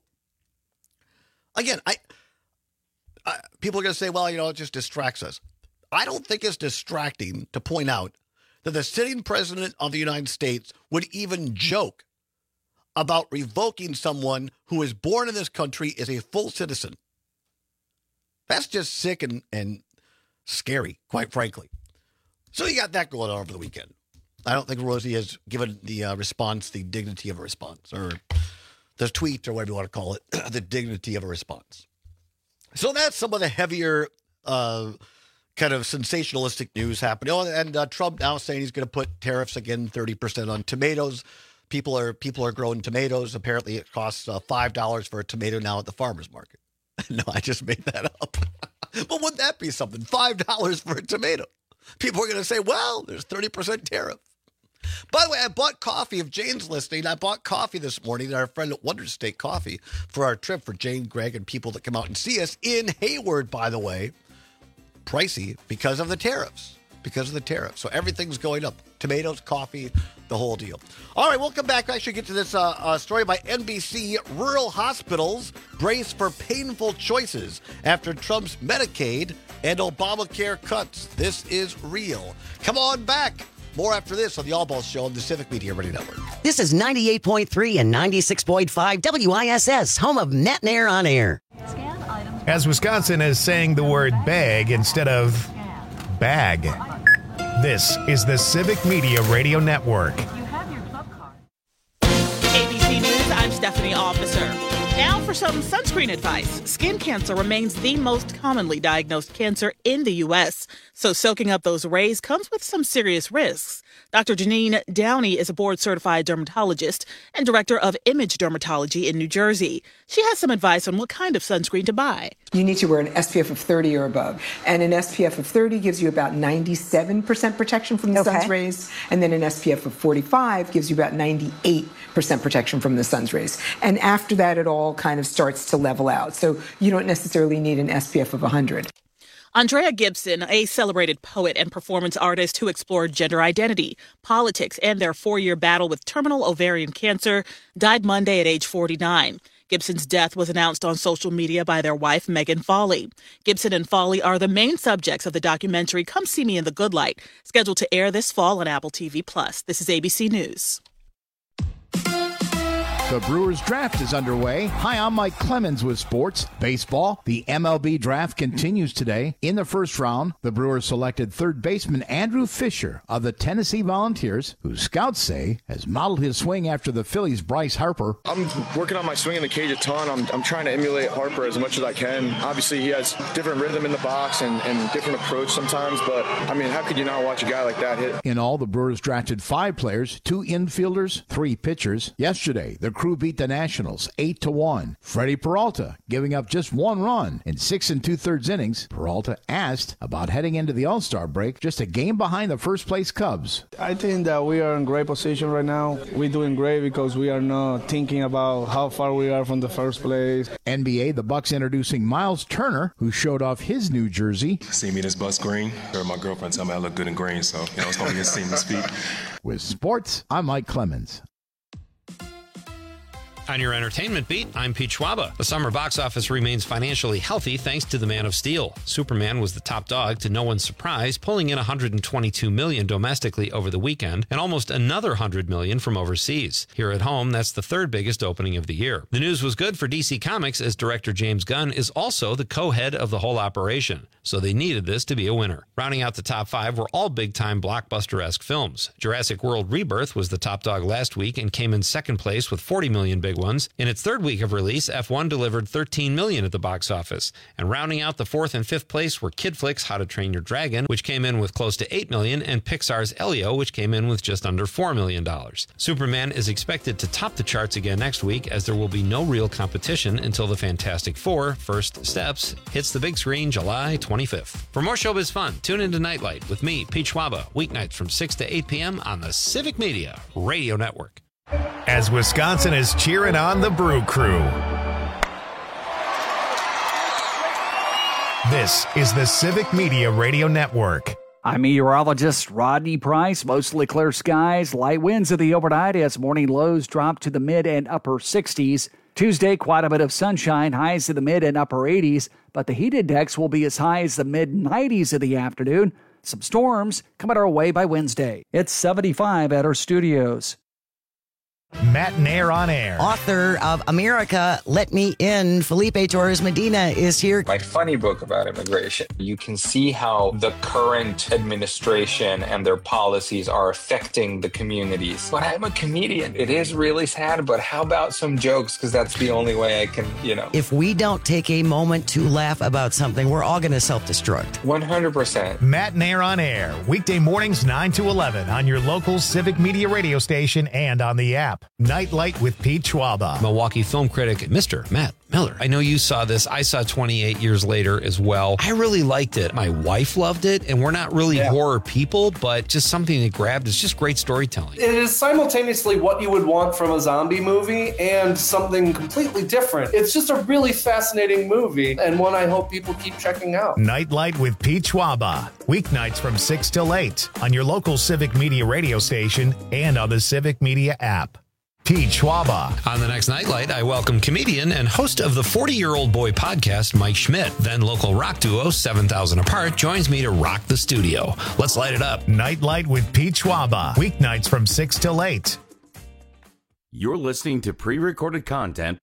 Again, people are going to say, well, it just distracts us. I don't think it's distracting to point out that the sitting president of the United States would even joke about revoking someone who is born in this country as a full citizen. That's just sick and scary, quite frankly. So you got that going on over the weekend. I don't think Rosie has given the response the dignity of a response, or the tweet, or whatever you want to call it, the dignity of a response. So that's some of the heavier kind of sensationalistic news happening. And Trump now saying he's going to put tariffs again, 30% on tomatoes. People are growing tomatoes. Apparently it costs $5 for a tomato now at the farmer's market. No, I just made that up. But wouldn't that be something? $5 for a tomato. People are going to say, well, there's 30% tariff. By the way, I bought coffee. If Jane's listening, I bought coffee this morning at our friend at Wonder State Coffee for our trip for Jane, Greg, and people that come out and see us in Hayward, by the way. Pricey because of the tariffs. So everything's going up. Tomatoes, coffee, the whole deal. All right, we'll come back. I should get to this story by NBC. Rural hospitals brace for painful choices after Trump's Medicaid and Obamacare cuts. This is real. Come on back. More after this on the All Balls Show on the Civic Media Radio Network. This is 98.3 and 96.5 WISS, home of Matt and Air on Air. As Wisconsin is saying the word bag instead of bag. This is the Civic Media Radio Network. ABC News, I'm Stephanie Officer. Now for some sunscreen advice. Skin cancer remains the most commonly diagnosed cancer in the U.S., so soaking up those rays comes with some serious risks. Dr. Janine Downey is a board-certified dermatologist and director of Image Dermatology in New Jersey. She has some advice on what kind of sunscreen to buy. You need to wear an SPF of 30 or above. And an SPF of 30 gives you about 97% protection from the sun's rays. And then an SPF of 45 gives you about 98% protection from the sun's rays. And after that, it all kind of starts to level out. So you don't necessarily need an SPF of 100. Andrea Gibson, a celebrated poet and performance artist who explored gender identity, politics, and their 4-year battle with terminal ovarian cancer, died Monday at age 49. Gibson's death was announced on social media by their wife, Megan Foley. Gibson and Foley are the main subjects of the documentary Come See Me in the Good Light, scheduled to air this fall on Apple TV+. This is ABC News. The Brewers draft is underway. Hi, I'm Mike Clemens with sports. Baseball, the MLB draft continues today. In the first round, the Brewers selected third baseman Andrew Fisher of the Tennessee Volunteers, who scouts say has modeled his swing after the Phillies' Bryce Harper. I'm working on my swing in the cage a ton. I'm trying to emulate Harper as much as I can. Obviously, he has different rhythm in the box and different approach sometimes, but, I mean, how could you not watch a guy like that hit? In all, the Brewers drafted 5 players, 2 infielders, 3 pitchers. Yesterday, the crew beat the Nationals 8-1. Freddie Peralta giving up just 1 run in 6 2/3 innings. Peralta asked about heading into the All-Star break, just a game behind the first-place Cubs. I think that we are in great position right now. We're doing great because we are not thinking about how far we are from the first place. NBA, the Bucks introducing Miles Turner, who showed off his new jersey. See me this bus green. Heard my girlfriend tell me I look good in green, so it's going to be a seamless feat. With sports, I'm Mike Clemens. On your entertainment beat, I'm Pete Schwaba. The summer box office remains financially healthy thanks to The Man of Steel. Superman was the top dog to no one's surprise, pulling in $122 million domestically over the weekend and almost another $100 million from overseas. Here at home, that's the third biggest opening of the year. The news was good for DC Comics as director James Gunn is also the co-head of the whole operation, so they needed this to be a winner. Rounding out the top 5 were all big-time blockbuster-esque films. Jurassic World Rebirth was the top dog last week and came in second place with 40 million big ones. In its third week of release, F1 delivered 13 million at the box office. And rounding out the 4th and 5th place were Kid Flick's How to Train Your Dragon, which came in with close to 8 million, and Pixar's Elio, which came in with just under $4 million. Superman is expected to top the charts again next week, as there will be no real competition until the Fantastic Four: First Steps hits the big screen July 25th. For more showbiz fun, tune into Nightlight with me, Pete Schwaba, weeknights from 6 to 8 p.m. on the Civic Media Radio Network. As Wisconsin is cheering on the Brew Crew. This is the Civic Media Radio Network. I'm meteorologist Rodney Price. Mostly clear skies, light winds of the overnight as morning lows drop to the mid and upper 60s. Tuesday, quite a bit of sunshine, highs to the mid and upper 80s, but the heat index will be as high as the mid 90s in the afternoon. Some storms coming our way by Wednesday. It's 75 at our studios. Matt and Air on Air. Author of America, Let Me In, Felipe Torres Medina is here. My funny book about immigration. You can see how the current administration and their policies are affecting the communities. But I'm a comedian. It is really sad, but how about some jokes? Because that's the only way I can, If we don't take a moment to laugh about something, we're all going to self-destruct. 100%. Matt and Air on Air. Weekday mornings 9 to 11 on your local Civic Media radio station and on the app. Nightlight with Pete Schwaba. Milwaukee film critic Mr. Matt Miller. I know you saw this. I saw 28 Years Later as well. I really liked it. My wife loved it, and we're not really horror people, but just something that grabbed. It's just great storytelling. It is simultaneously what you would want from a zombie movie and something completely different. It's just a really fascinating movie, and one I hope people keep checking out. Nightlight with Pete Schwaba. Weeknights from 6 till 8 on your local Civic Media radio station and on the Civic Media app. Pete Schwaba. On the next Nightlight, I welcome comedian and host of the 40-Year-Old Boy podcast, Mike Schmidt. Then local rock duo 7,000 Apart joins me to rock the studio. Let's light it up. Nightlight with Pete Schwaba. Weeknights from 6 till 8. You're listening to pre-recorded content.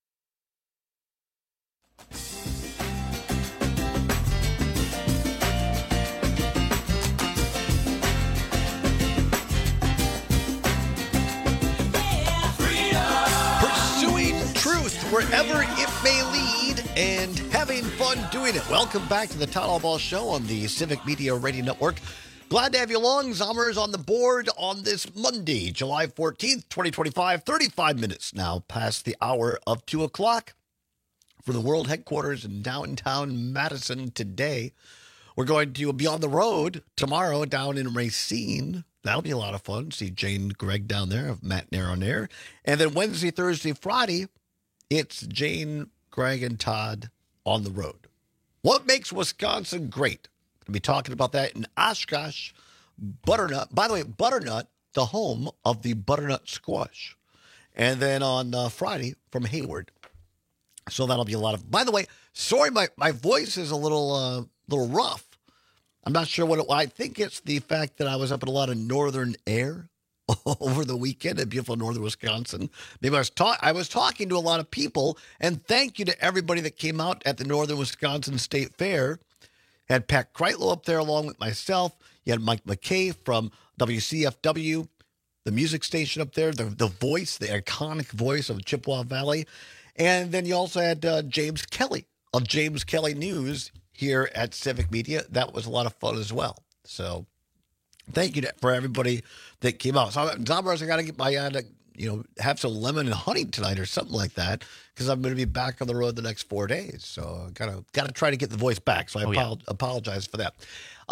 Wherever it may lead and having fun doing it. Welcome back to the Town Hall Ball Show on the Civic Media Radio Network. Glad to have you along. Zommers on the board on this Monday, July 14th, 2025. 35 minutes now past the hour of 2 o'clock for the world headquarters in downtown Madison today. We're going to be on the road tomorrow down in Racine. That'll be a lot of fun. See Jane Greg down there of Matt Nair on Air. And then Wednesday, Thursday, Friday, it's Jane, Greg, and Todd on the road. What makes Wisconsin great? We'll be talking about that in Oshkosh. Butternut. By the way, Butternut, the home of the butternut squash. And then on Friday from Hayward. So that'll be a lot of... By the way, sorry, my voice is a little rough. I'm not sure what I think it's the fact that I was up in a lot of northern air over the weekend in beautiful northern Wisconsin. Maybe I was talking to a lot of people, and thank you to everybody that came out at the Northern Wisconsin State Fair. Had Pat Kreitlow up there along with myself. You had Mike McKay from WCFW, the music station up there, the voice, the iconic voice of Chippewa Valley. And then you also had James Kelly of James Kelly News here at Civic Media. That was a lot of fun as well. So thank you for everybody that came out. So, Zombers, I got to get my, have some lemon and honey tonight or something like that because I'm going to be back on the road the next 4 days. So, got to try to get the voice back. So, I apologize for that.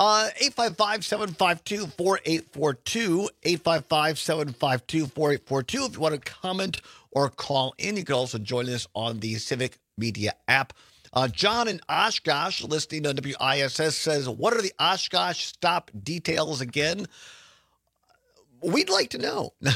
855-752-4842, 855-752-4842. If you want to comment or call in, you can also join us on the Civic Media app. John in Oshkosh, listening on WISS, says, what are the Oshkosh stop details again? We'd like to know. No,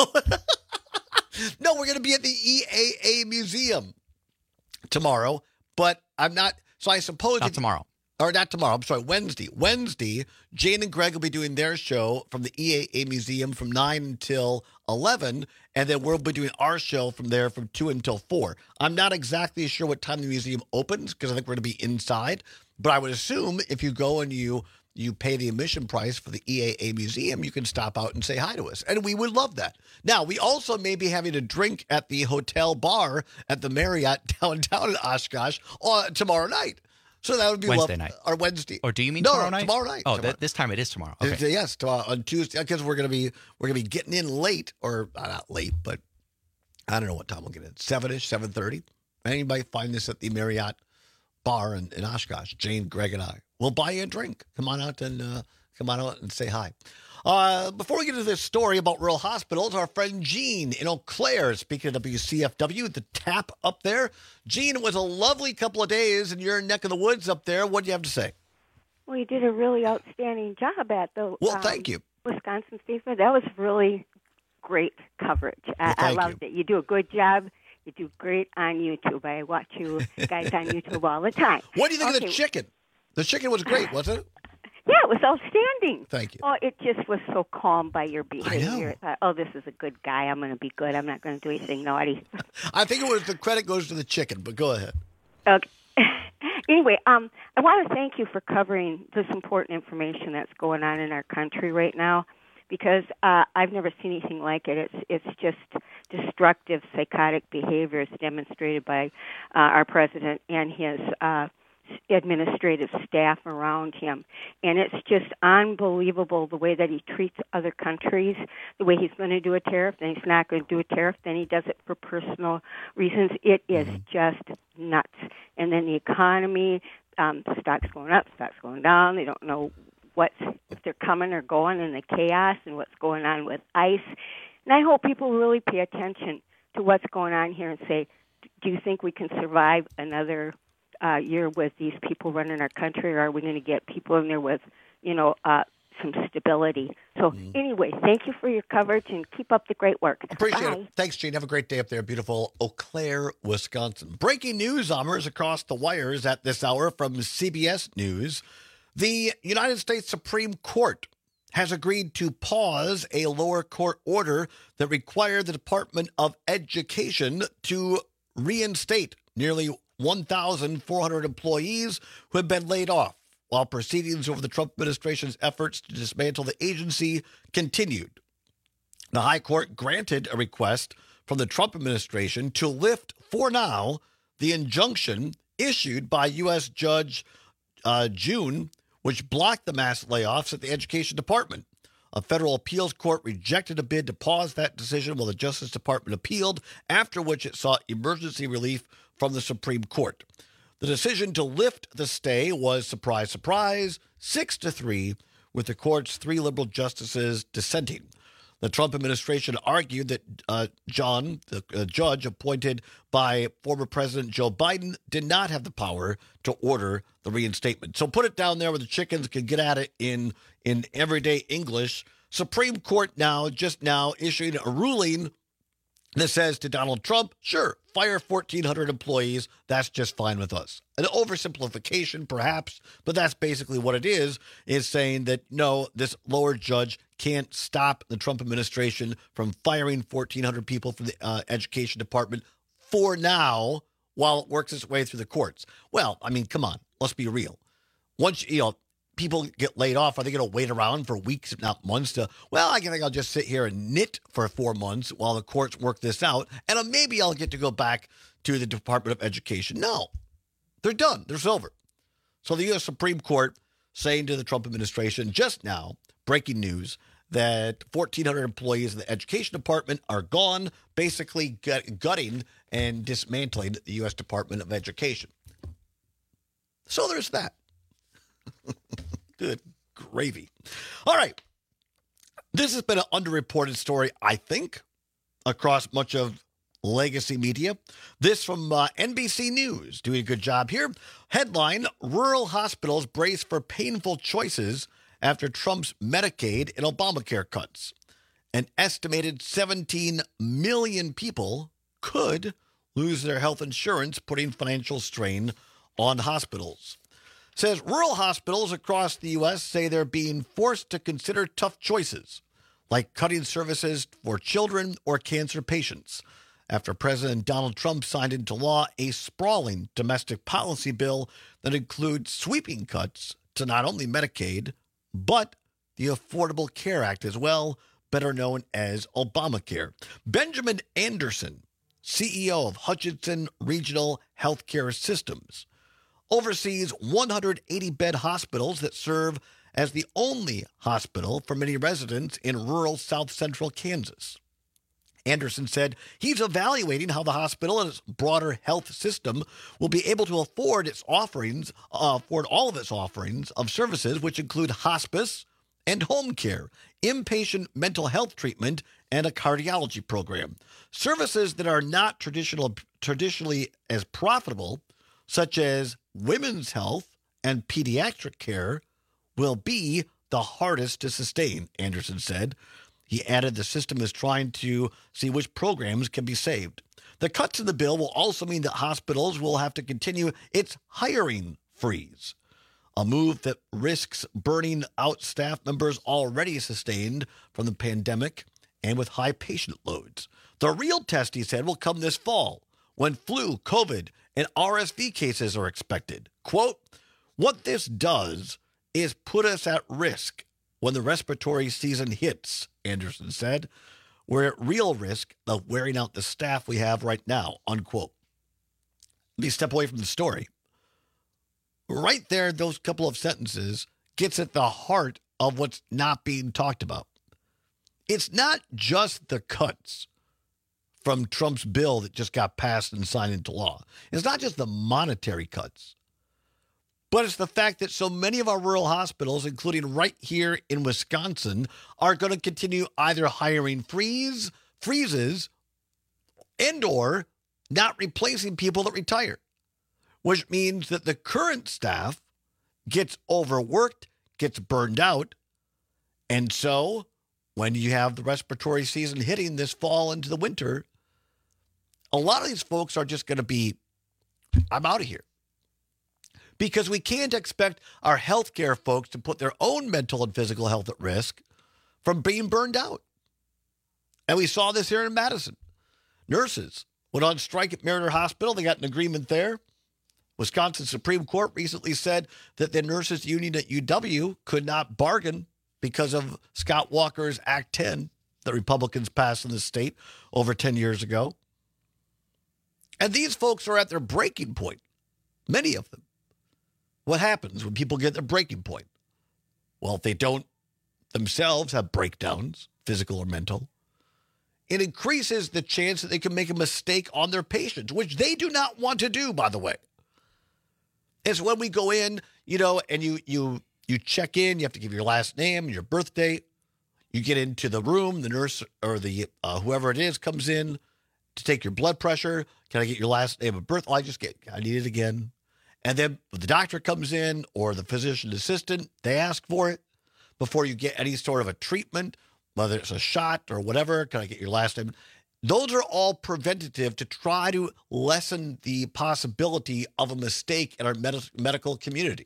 we're going to be at the EAA Museum tomorrow, but I'm not. So I suppose. Not tomorrow. Or not tomorrow. I'm sorry, Wednesday. Wednesday, Jane and Greg will be doing their show from the EAA Museum from 9 until 11, and then we'll be doing our show from there from 2 until 4. I'm not exactly sure what time the museum opens because I think we're going to be inside, but I would assume if you go and you pay the admission price for the EAA Museum, you can stop out and say hi to us, and we would love that. Now, we also may be having a drink at the hotel bar at the Marriott downtown in Oshkosh tomorrow night. So that would be Wednesday night. Or Wednesday. Or do you mean tomorrow night? Tomorrow night. Oh, this time it is tomorrow. Okay. Yes, on Tuesday, because we're gonna be getting in late, or not late, but I don't know what time we'll get in. 7-ish, 7:30. Anybody find this at the Marriott bar in Oshkosh? Jane, Greg, and I. We'll buy you a drink. Come on out and say hi. Before we get into this story about rural hospitals, our friend Gene in Eau Claire, speaking of WCFW, the tap up there. Gene, it was a lovely couple of days in your neck of the woods up there. What do you have to say? Well, you did a really outstanding job at the thank you. Wisconsin State Fair. That was really great coverage. I loved it. You do a good job. You do great on YouTube. I watch you guys on YouTube all the time. What do you think of the chicken? The chicken was great, wasn't it? Yeah, it was outstanding. Thank you. Oh, it just was so calm by your I behavior. I thought, this is a good guy. I'm going to be good. I'm not going to do anything naughty. I think it was the credit goes to the chicken, but go ahead. Okay. Anyway, I want to thank you for covering this important information that's going on in our country right now, because I've never seen anything like it. It's just destructive, psychotic behaviors demonstrated by our president and his administrative staff around him. And it's just unbelievable the way that he treats other countries, the way he's going to do a tariff, then he's not going to do a tariff, then he does it for personal reasons. It is just nuts. And then the economy, stocks going up, stocks going down. They don't know if they're coming or going, and the chaos and what's going on with ICE. And I hope people really pay attention to what's going on here and say, do you think we can survive another year with these people running our country, or are we going to get people in there with, some stability? So anyway, thank you for your coverage and keep up the great work. Appreciate it. Thanks, Gene. Have a great day up there, beautiful Eau Claire, Wisconsin. Breaking news, Zommers, across the wires at this hour from CBS News. The United States Supreme Court has agreed to pause a lower court order that required the Department of Education to reinstate nearly 1,400 employees who had been laid off, while proceedings over the Trump administration's efforts to dismantle the agency continued. The High Court granted a request from the Trump administration to lift, for now, the injunction issued by U.S. Judge June, which blocked the mass layoffs at the Education Department. A federal appeals court rejected a bid to pause that decision while the Justice Department appealed, after which it sought emergency relief from the Supreme Court. The decision to lift the stay was, surprise, surprise, 6-3, with the court's 3 liberal justices dissenting. The Trump administration argued that John, the judge appointed by former President Joe Biden, did not have the power to order the reinstatement. So put it down there where the chickens can get at it in everyday English. Supreme Court just now issuing a ruling that says to Donald Trump, sure, fire 1,400 employees. That's just fine with us. An oversimplification, perhaps, but that's basically what it is saying that, no, this lower judge can't stop the Trump administration from firing 1,400 people from the Education Department for now while it works its way through the courts. Well, I mean, come on, let's be real. Once, people get laid off, are they going to wait around for weeks, if not months, I think I'll just sit here and knit for 4 months while the courts work this out, and maybe I'll get to go back to the Department of Education. No, they're done. They're over. So the U.S. Supreme Court saying to the Trump administration just now, breaking news, that 1,400 employees in the Education Department are gone, basically gutting and dismantling the U.S. Department of Education. So there's that. Good gravy. All right. This has been an underreported story, I think, across much of legacy media. This from NBC News, doing a good job here. Headline, rural hospitals brace for painful choices after Trump's Medicaid and Obamacare cuts. An estimated 17 million people could lose their health insurance, putting financial strain on hospitals. Says rural hospitals across the U.S. say they're being forced to consider tough choices, like cutting services for children or cancer patients, after President Donald Trump signed into law a sprawling domestic policy bill that includes sweeping cuts to not only Medicaid, but the Affordable Care Act as well, better known as Obamacare. Benjamin Anderson, CEO of Hutchinson Regional Healthcare Systems, oversees 180-bed hospitals that serve as the only hospital for many residents in rural south-central Kansas. Anderson said he's evaluating how the hospital and its broader health system will be able to afford all of its offerings of services, which include hospice and home care, inpatient mental health treatment, and a cardiology program. Services that are not traditionally as profitable, such as women's health and pediatric care, will be the hardest to sustain, Anderson said. He added the system is trying to see which programs can be saved. The cuts in the bill will also mean that hospitals will have to continue its hiring freeze, a move that risks burning out staff members already sustained from the pandemic and with high patient loads. The real test, he said, will come this fall when flu, COVID, and RSV cases are expected. Quote, what this does is put us at risk when the respiratory season hits, Anderson said. We're at real risk of wearing out the staff we have right now, unquote. Let me step away from the story. right there, those couple of sentences gets at the heart of what's not being talked about. It's not just the cuts from Trump's bill that just got passed and signed into law. It's not just the monetary cuts, but it's the fact that so many of our rural hospitals, including right here in Wisconsin, are going to continue either hiring freezes and or not replacing people that retire, which means that the current staff gets overworked, gets burned out. And so when you have the respiratory season hitting this fall into the winter, a lot of these folks are just going to be, I'm out of here. Because we can't expect our healthcare folks to put their own mental and physical health at risk from being burned out. And we saw this here in Madison. Nurses went on strike at Meriter Hospital. They got an agreement there. Wisconsin Supreme Court recently said that the nurses union at UW could not bargain because of Scott Walker's Act 10 that Republicans passed in the state over 10 years ago. And these folks are at their breaking point, many of them. What happens when people get their breaking point? Well, if they don't themselves have breakdowns, physical or mental, it increases the chance that they can make a mistake on their patients, which they do not want to do, by the way. It's when we go in, and you check in, you have to give your last name and your birth date. You get into the room, the nurse or the whoever it is comes in to take your blood pressure. Can I get your last name and birth? I need it again. And then the doctor comes in or the physician assistant, they ask for it before you get any sort of a treatment, whether it's a shot or whatever. Can I get your last name? Those are all preventative to try to lessen the possibility of a mistake in our medical community.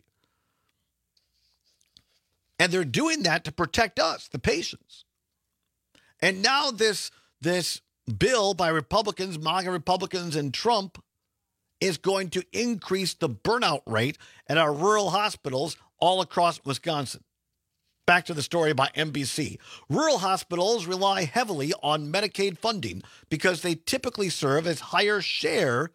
And they're doing that to protect us, the patients. And now this bill by Republicans, MAGA Republicans, and Trump is going to increase the burnout rate at our rural hospitals all across Wisconsin. Back to the story by NBC. Rural hospitals rely heavily on Medicaid funding because they typically serve a higher share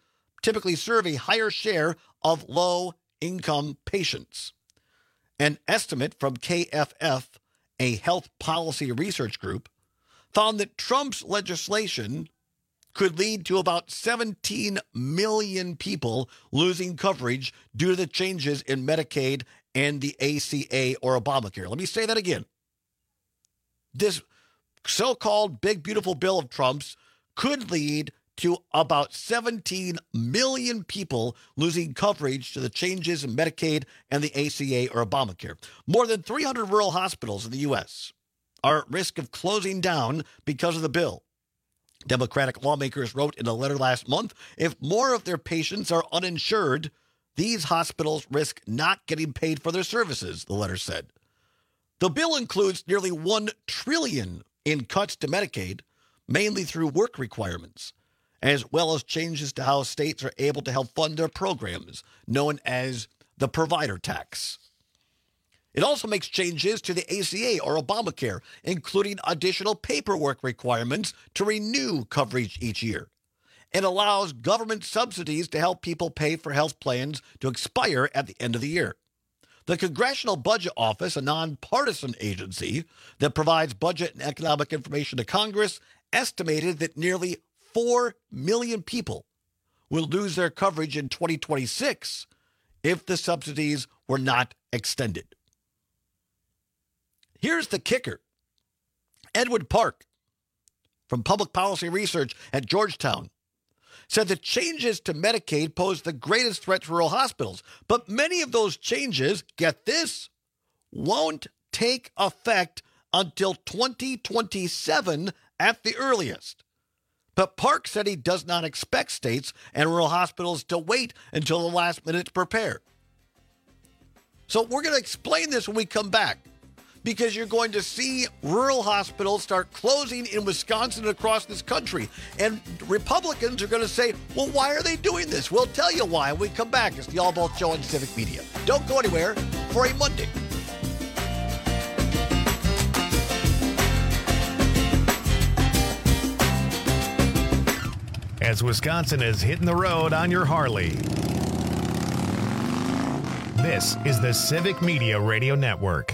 of low-income patients. An estimate from KFF, a health policy research group, found that Trump's legislation could lead to about 17 million people losing coverage due to the changes in Medicaid and the ACA or Obamacare. Let me say that again. This so-called big, beautiful bill of Trump's could lead to about 17 million people losing coverage to the changes in Medicaid and the ACA or Obamacare. More than 300 rural hospitals in the U.S. are at risk of closing down because of the bill. Democratic lawmakers wrote in a letter last month, if more of their patients are uninsured, these hospitals risk not getting paid for their services, the letter said. The bill includes nearly $1 trillion in cuts to Medicaid, mainly through work requirements, as well as changes to how states are able to help fund their programs, known as the provider tax. It also makes changes to the ACA or Obamacare, including additional paperwork requirements to renew coverage each year. It allows government subsidies to help people pay for health plans to expire at the end of the year. The Congressional Budget Office, a nonpartisan agency that provides budget and economic information to Congress, estimated that nearly 4 million people will lose their coverage in 2026 if the subsidies were not extended. Here's the kicker. Edward Park from Public Policy Research at Georgetown said the changes to Medicaid pose the greatest threat to rural hospitals. But many of those changes, get this, won't take effect until 2027 at the earliest. But Park said he does not expect states and rural hospitals to wait until the last minute to prepare. So we're going to explain this when we come back, because you're going to see rural hospitals start closing in Wisconsin and across this country. And Republicans are going to say, well, why are they doing this? We'll tell you why when we come back. It's the All Both Show on Civic Media. Don't go anywhere for a Monday. As Wisconsin is hitting the road on your Harley. This is the Civic Media Radio Network.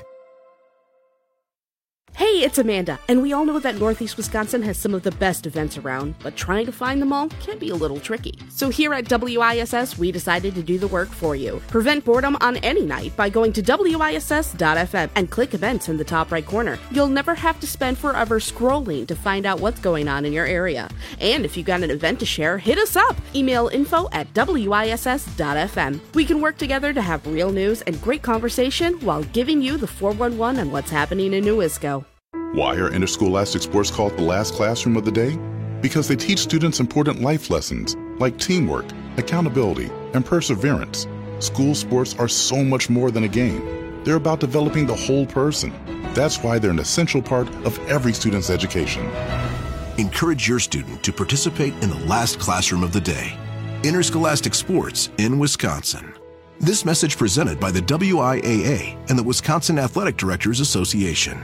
Hey, it's Amanda, and we all know that Northeast Wisconsin has some of the best events around, but trying to find them all can be a little tricky. So here at WISS, we decided to do the work for you. Prevent boredom on any night by going to WISS.FM and click events in the top right corner. You'll never have to spend forever scrolling to find out what's going on in your area. And if you got an event to share, hit us up. Email info@WISS.FM. We can work together to have real news and great conversation while giving you the 411 on what's happening in New Isco. Why are interscholastic sports called the last classroom of the day? Because they teach students important life lessons like teamwork, accountability, and perseverance. School sports are so much more than a game. They're about developing the whole person. That's why they're an essential part of every student's education. Encourage your student to participate in the last classroom of the day. Interscholastic sports in Wisconsin. This message presented by the WIAA and the Wisconsin Athletic Directors Association.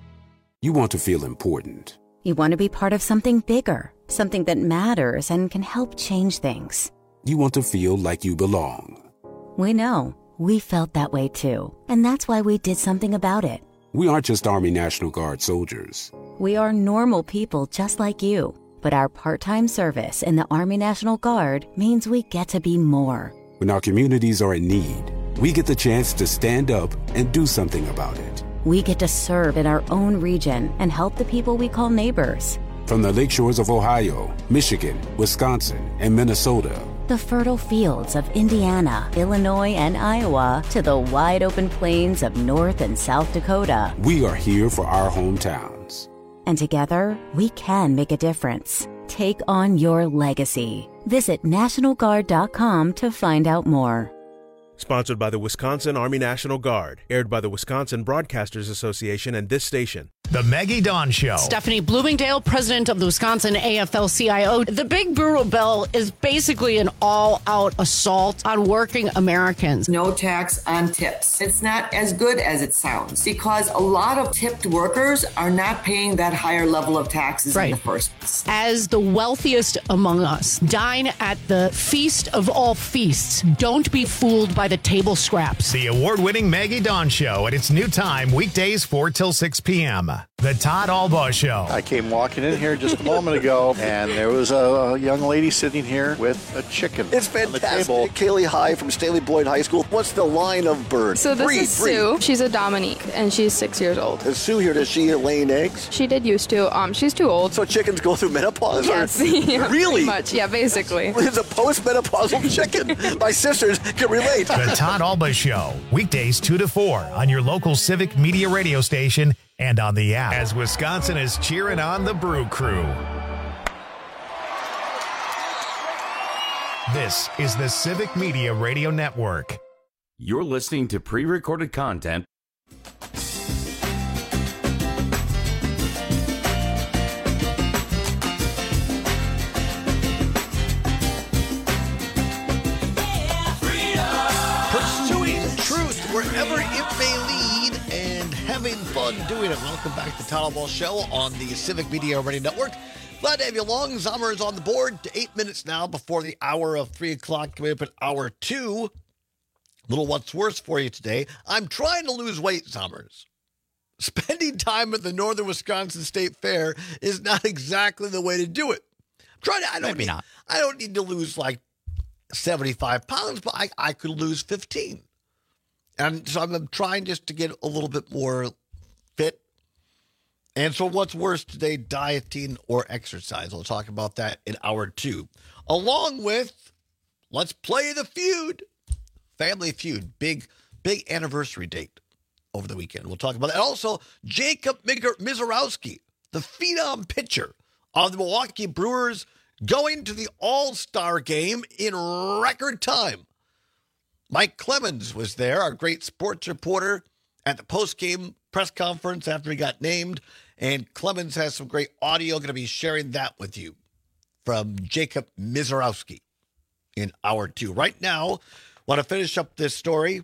You want to feel important. You want to be part of something bigger, something that matters and can help change things. You want to feel like you belong. We know. We felt that way too. And that's why we did something about it. We aren't just Army National Guard soldiers. We are normal people just like you. But our part-time service in the Army National Guard means we get to be more. When our communities are in need, we get the chance to stand up and do something about it. We get to serve in our own region and help the people we call neighbors. From the lake shores of Ohio, Michigan, Wisconsin, and Minnesota. The fertile fields of Indiana, Illinois, and Iowa to the wide open plains of North and South Dakota. We are here for our hometowns. And together, we can make a difference. Take on your legacy. Visit NationalGuard.com to find out more. Sponsored by the Wisconsin Army National Guard. Aired by the Wisconsin Broadcasters Association and this station. The Maggie Dawn Show. Stephanie Bloomingdale, president of the Wisconsin AFL-CIO. The Big Brutal Bill is basically an all-out assault on working Americans. No tax on tips. It's not as good as it sounds because a lot of tipped workers are not paying that higher level of taxes in the first place. As the wealthiest among us, dine at the feast of all feasts. Don't be fooled by the table scraps. The award-winning Maggie Dawn Show at its new time, weekdays 4 till 6 p.m. The Todd Albaugh Show. I came walking in here just a moment ago, and there was a young lady sitting here with a chicken. It's fantastic. On the table. Kaylee High from Staley Boyd High School. What's the line of bird? So this is Sue. She's a Dominique, and she's 6 years old. Is Sue here? Does she laying eggs? She did used to. She's too old. So chickens go through menopause? Yes. Or? Yeah, really? Pretty much. Yeah, basically. It's a post-menopausal chicken. My sisters can relate. The Todd Albaugh Show, weekdays 2 to 4 on your local Civic Media radio station and on the app as Wisconsin is cheering on the Brew Crew. This is the Civic Media Radio Network. You're listening to pre-recorded content. Pursuing truth wherever it may lead and having fun doing it. Welcome back to the Todd Albaugh Show on the Civic Media Radio Network. Glad to have you along. Zomer is on the board. 8 minutes now before the hour of 3 o'clock. Coming up at hour 2. Little what's worse for you today. I'm trying to lose weight, Zomers. Spending time at the Northern Wisconsin State Fair is not exactly the way to do it. I'm trying to. I don't need to lose like 75 pounds, but I could lose 15. And so I'm trying just to get a little bit more fit. And so what's worse today, dieting or exercise? We'll talk about that in hour 2. Along with, let's play the feud. Family Feud, big anniversary date over the weekend. We'll talk about that. And also, Jacob Misiorowski, the phenom pitcher of the Milwaukee Brewers, going to the All-Star game in record time. Mike Clemens was there, our great sports reporter, at the post-game press conference after he got named. And Clemens has some great audio. Going to be sharing that with you from Jacob Misiorowski in hour 2. Right now, want to finish up this story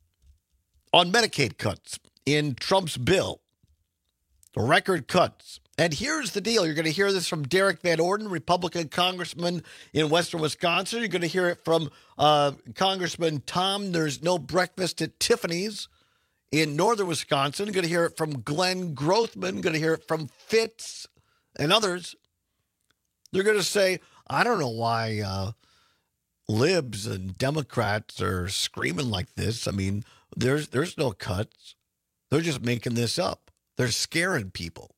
on Medicaid cuts in Trump's bill. The record cuts And here's the deal. You're going to hear this from Derek Van Orden, Republican congressman in western Wisconsin. You're going to hear it from Congressman Tom, there's no breakfast at Tiffany's in northern Wisconsin. You're going to hear it from Glenn Grothman. You're going to hear it from Fitz and others. They're going to say, I don't know why libs and Democrats are screaming like this. I mean, there's no cuts. They're just making this up. They're scaring people.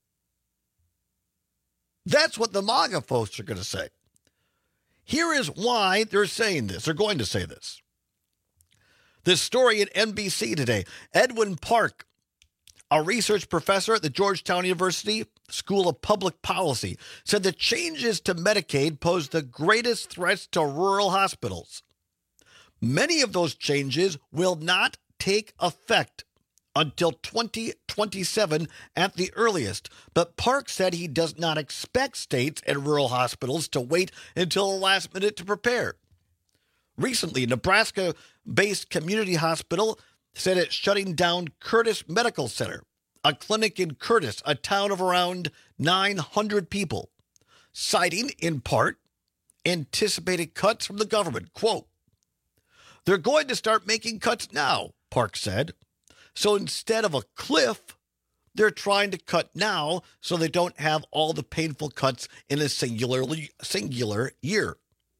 That's what the MAGA folks are going to say. Here is why they're saying this. They're going to say this. This story at NBC today. Edwin Park, a research professor at the Georgetown University School of Public Policy, said the changes to Medicaid pose the greatest threats to rural hospitals. Many of those changes will not take effect until 2027 at the earliest. But Park said he does not expect states and rural hospitals to wait until the last minute to prepare. Recently, Nebraska-based community hospital said it's shutting down Curtis Medical Center, a clinic in Curtis, a town of around 900 people, citing, in part, anticipated cuts from the government. Quote, "They're going to start making cuts now," Park said. So instead of a cliff, they're trying to cut now so they don't have all the painful cuts in a singular year.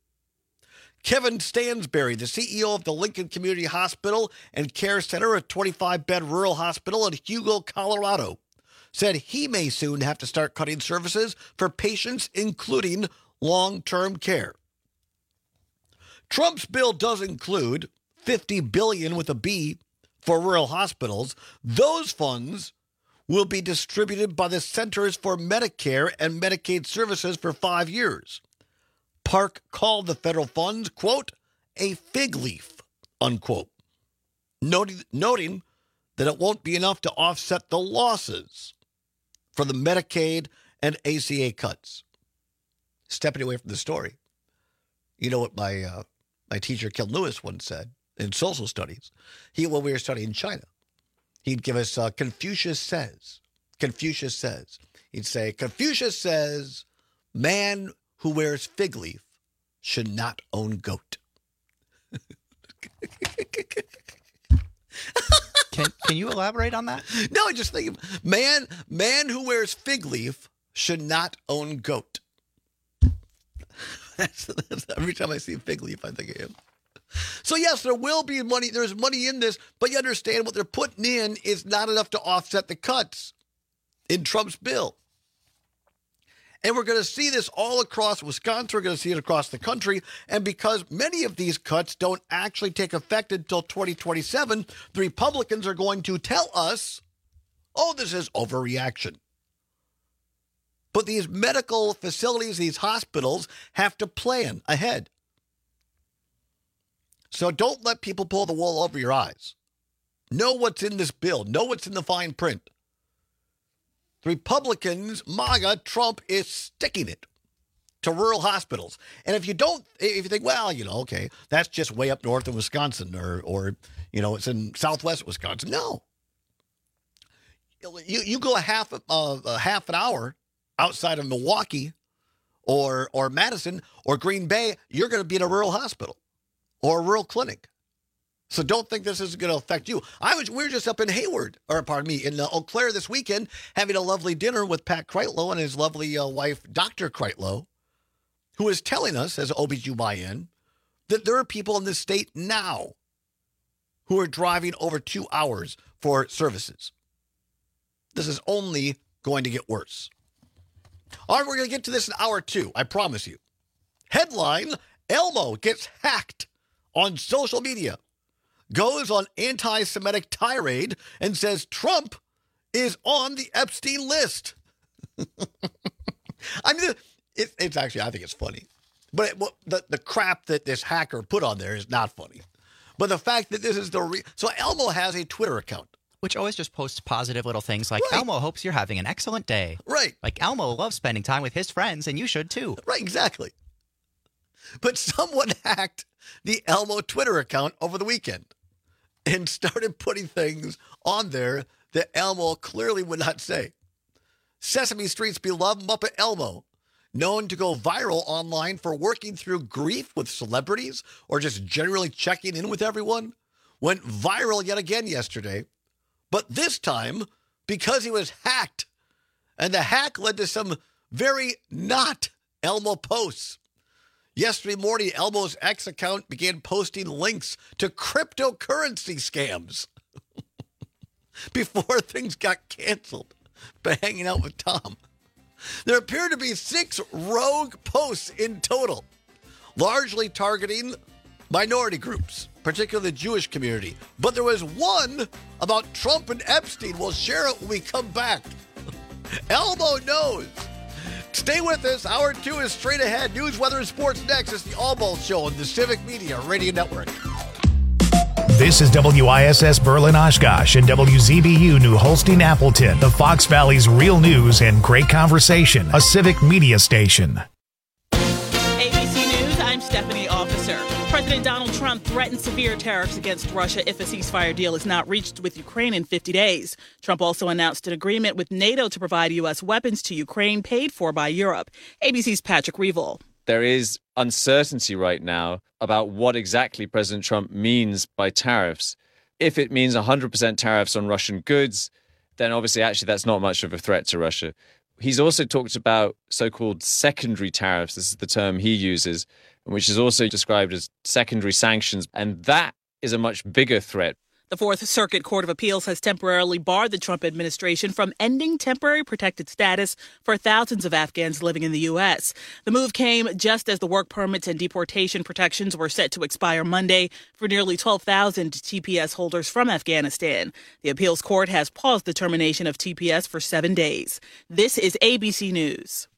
Kevin Stansberry, the CEO of the Lincoln Community Hospital and Care Center, a 25-bed rural hospital in Hugo, Colorado, said he may soon have to start cutting services for patients, including long-term care. Trump's bill does include $50 billion with a B for rural hospitals. Those funds will be distributed by the Centers for Medicare and Medicaid Services for 5 years. Park called the federal funds, quote, a fig leaf, unquote, noting that it won't be enough to offset the losses for the Medicaid and ACA cuts. Stepping away from the story, you know what my teacher, Ken Lewis, once said in social studies. When we were studying China, he'd give us Confucius says. Confucius says. He'd say, Confucius says, man who wears fig leaf should not own goat. Can you elaborate on that? No, I just think man who wears fig leaf should not own goat. That's every time I see a fig leaf, I think of him. So yes, there will be money. There's money in this, but you understand what they're putting in is not enough to offset the cuts in Trump's bill. And we're going to see this all across Wisconsin. We're going to see it across the country. And because many of these cuts don't actually take effect until 2027, the Republicans are going to tell us, oh, this is overreaction. But these medical facilities, these hospitals, have to plan ahead. So don't let people pull the wool over your eyes. Know what's in this bill. Know what's in the fine print. The Republicans, MAGA, Trump is sticking it to rural hospitals. And if you think, well, okay, that's just way up north in Wisconsin or it's in southwest Wisconsin. No. You go a half an hour outside of Milwaukee or Madison or Green Bay, you're going to be in a rural hospital or a rural clinic. So don't think this is going to affect you. We were just up in in Eau Claire this weekend, having a lovely dinner with Pat Kreitlow and his lovely wife, Dr. Kreitlow, who is telling us, as OBGYN, that there are people in this state now who are driving over 2 hours for services. This is only going to get worse. All right, we're going to get to this in hour 2, I promise you. Headline, Elmo gets hacked on social media. Goes on anti-Semitic tirade and says Trump is on the Epstein list. I mean, it's actually, I think it's funny. But the crap that this hacker put on there is not funny. But the fact that this is so Elmo has a Twitter account. Which always just posts positive little things like, right. Elmo hopes you're having an excellent day. Right. Like, Elmo loves spending time with his friends, and you should too. Right, exactly. But someone hacked the Elmo Twitter account over the weekend and started putting things on there that Elmo clearly would not say. Sesame Street's beloved Muppet Elmo, known to go viral online for working through grief with celebrities or just generally checking in with everyone, went viral yet again yesterday, but this time because he was hacked. And the hack led to some very not Elmo posts. Yesterday morning, Elmo's X account began posting links to cryptocurrency scams before things got canceled by hanging out with Tom. There appear to be 6 rogue posts in total, largely targeting minority groups, particularly the Jewish community. But there was one about Trump and Epstein. We'll share it when we come back. Elmo knows. Stay with us. Hour 2 is straight ahead. News, weather, and sports next. It's the All-Ball Show on the Civic Media Radio Network. This is WISS Berlin Oshkosh and WZBU New Holstein Appleton, the Fox Valley's real news and great conversation, a Civic Media station. ABC News, I'm Stephanie Officer. President Donald Trump threatened severe tariffs against Russia if a ceasefire deal is not reached with Ukraine in 50 days. Trump also announced an agreement with NATO to provide U.S. weapons to Ukraine paid for by Europe. ABC's Patrick Reevell. There is uncertainty right now about what exactly President Trump means by tariffs. If it means 100% tariffs on Russian goods, then obviously actually that's not much of a threat to Russia. He's also talked about so-called secondary tariffs. This is the term he uses, which is also described as secondary sanctions. And that is a much bigger threat. The Fourth Circuit Court of Appeals has temporarily barred the Trump administration from ending temporary protected status for thousands of Afghans living in the U.S. The move came just as the work permits and deportation protections were set to expire Monday for nearly 12,000 TPS holders from Afghanistan. The appeals court has paused the termination of TPS for 7 days. This is ABC News.